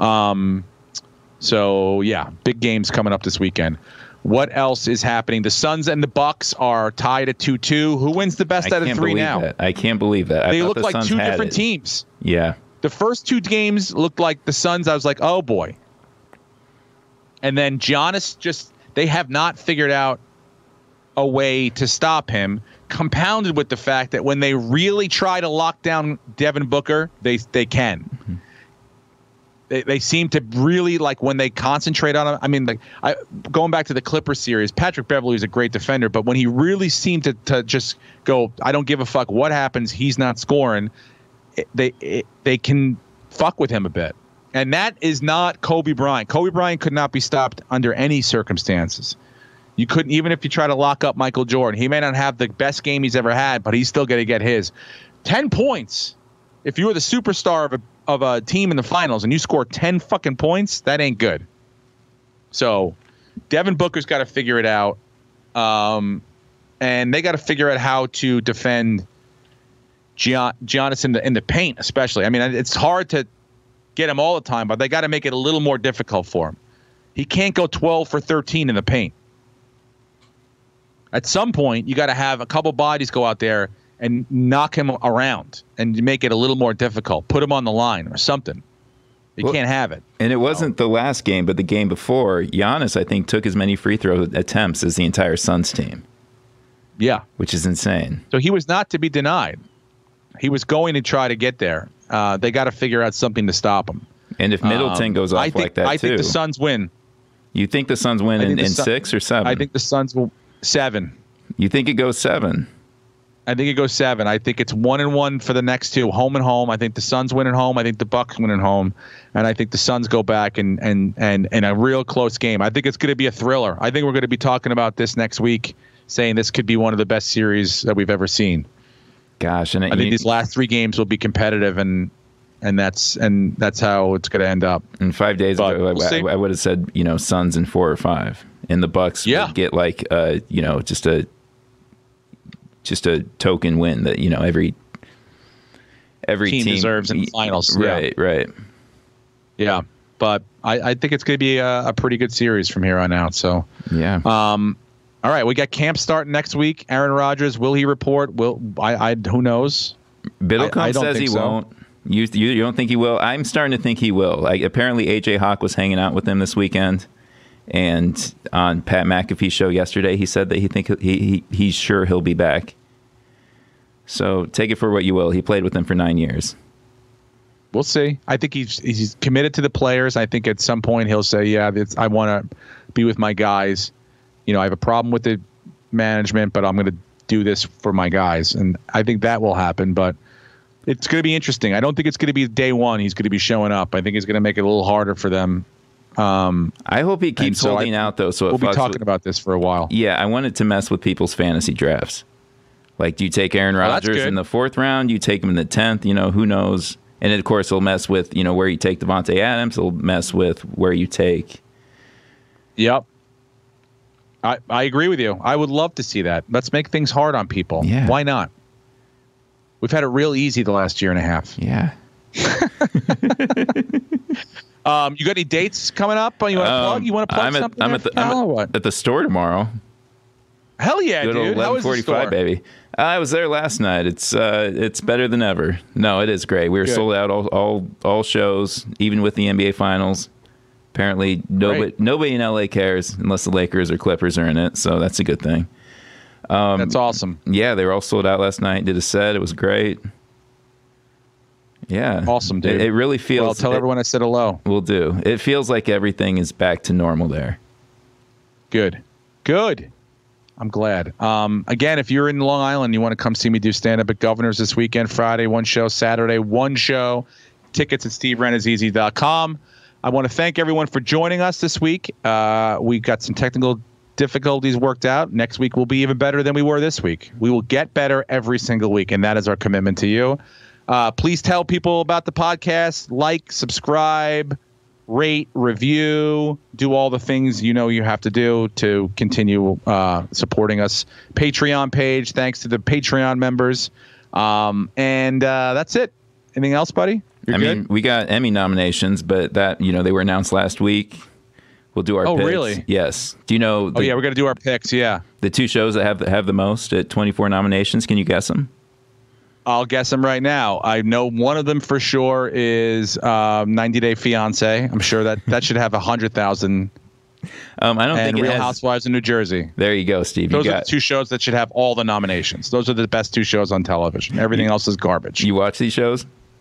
So, yeah, big games coming up this weekend. What else is happening? The Suns and the Bucks are tied at 2-2. Who wins the best out of 3 now? I can't believe that. They look like Suns 2 different teams. Yeah. The first 2 games looked like the Suns. I was like, oh, boy. And then Giannis they have not figured out a way to stop him, compounded with the fact that when they really try to lock down Devin Booker, they can. Mm-hmm. They seem to really, like, when they concentrate on him. I mean, going back to the Clippers series, Patrick Beverley is a great defender, but when he really seemed to just go, I don't give a fuck what happens, he's not scoring, they can fuck with him a bit. And that is not Kobe Bryant. Kobe Bryant could not be stopped under any circumstances. You couldn't, even if you try to lock up Michael Jordan. He may not have the best game he's ever had, but he's still going to get his. 10 points. If you were the superstar of a team in the finals and you score 10 fucking points, that ain't good. So Devin Booker's got to figure it out. And they got to figure out how to defend Giannis in the paint, especially. I mean, it's hard to get him all the time, but they got to make it a little more difficult for him. He can't go 12 for 13 in the paint. At some point, you got to have a couple bodies go out there and knock him around and make it a little more difficult. Put him on the line or something. You can't have it. And it wasn't the last game, but the game before, Giannis, I think, took as many free throw attempts as the entire Suns team. Yeah. Which is insane. So he was not to be denied. He was going to try to get there. They got to figure out something to stop him. And if Middleton goes off like that, I think the Suns win. You think the Suns win in 6 or 7? I think the Suns will 7. You think it goes 7? I think it goes 7. I think it's 1-1 for the next 2, home and home. I think the Suns win at home. I think the Bucks win at home, and I think the Suns go back and a real close game. I think it's going to be a thriller. I think we're going to be talking about this next week, saying this could be one of the best series that we've ever seen. Gosh, and I think these last 3 games will be competitive, and that's how it's going to end up. In 5 days ago, I would have said Suns in 4 or 5, and the Bucks would get like just a token win that every team deserves in the finals. Right. Yeah, but I think it's going to be a pretty good series from here on out. So yeah. All right, we got camp starting next week. Aaron Rodgers, will he report? Who knows? Biddlecombe says he won't. You don't think he will? I'm starting to think he will. Apparently, AJ Hawk was hanging out with him this weekend, and on Pat McAfee's show yesterday, he said that he's sure he'll be back. So take it for what you will. He played with them for 9 years. We'll see. I think he's committed to the players. I think at some point he'll say, "Yeah, I want to be with my guys. I have a problem with the management, but I'm going to do this for my guys." And I think that will happen, but it's going to be interesting. I don't think it's going to be day one he's going to be showing up. I think he's going to make it a little harder for them. I hope he keeps holding out, though. So we'll be talking about this for a while. Yeah, I wanted to mess with people's fantasy drafts. Like, do you take Aaron Rodgers in the 4th round? Do you take him in the 10th? Who knows? And, of course, it'll mess with, where you take Devontae Adams. It'll mess with where you take. Yep. I agree with you. I would love to see that. Let's make things hard on people. Yeah. Why not? We've had it real easy the last year and a half. Yeah. You got any dates coming up? You want to plug? You want to plug something? I'm at the store tomorrow. Hell yeah, good dude. How was the store? Baby. I was there last night. It's better than ever. No, it is great. We were sold out all shows, even with the NBA Finals. Apparently, nobody in LA cares unless the Lakers or Clippers are in it, so that's a good thing. That's awesome. Yeah, they were all sold out last night. Did a set. It was great. Yeah. Awesome, dude. It really feels... Well, tell everyone I said hello. Will do. It feels like everything is back to normal there. Good. I'm glad. Again, if you're in Long Island, you want to come see me do stand-up at Governor's this weekend. Friday, one show. Saturday, one show. Tickets at steverenazizi.com. I want to thank everyone for joining us this week. We got some technical difficulties worked out. Next week will be even better than we were this week. We will get better every single week, and that is our commitment to you. Please tell people about the podcast. Like, subscribe, rate, review, do all the things you know you have to do to continue supporting us. Patreon page. Thanks to the Patreon members. And that's it. Anything else, buddy? I mean, we got Emmy nominations, but that, they were announced last week. We'll do our picks. Oh, really? Yes. Do you know? We're going to do our picks, yeah. The two shows that have the most at 24 nominations. Can you guess them? I'll guess them right now. I know one of them for sure is 90 Day Fiance. I'm sure that should have 100,000. I don't think Real Housewives of New Jersey. There you go, Steve. Those are the two shows that should have all the nominations. Those are the best two shows on television. Everything else is garbage. You watch these shows?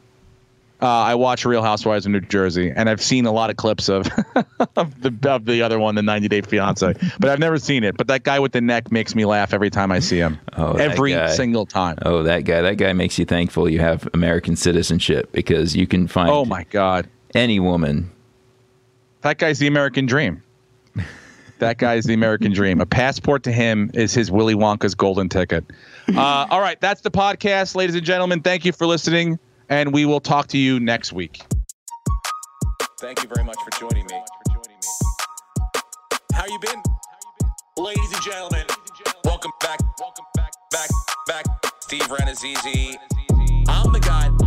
I watch Real Housewives of New Jersey, and I've seen a lot of clips of the other one, the 90 Day Fiance, but I've never seen it. But that guy with the neck makes me laugh every time I see him. Every single time. Oh, that guy makes you thankful you have American citizenship, because you can find. Oh my God. Any woman. That guy's the American dream. That guy is the American dream. A passport to him is his Willy Wonka's golden ticket. All right, that's the podcast, ladies and gentlemen. Thank you for listening. And we will talk to you next week. Thank you very much for joining me. How you been? Ladies and gentlemen, welcome back. Steve Renazizi. I'm the guy.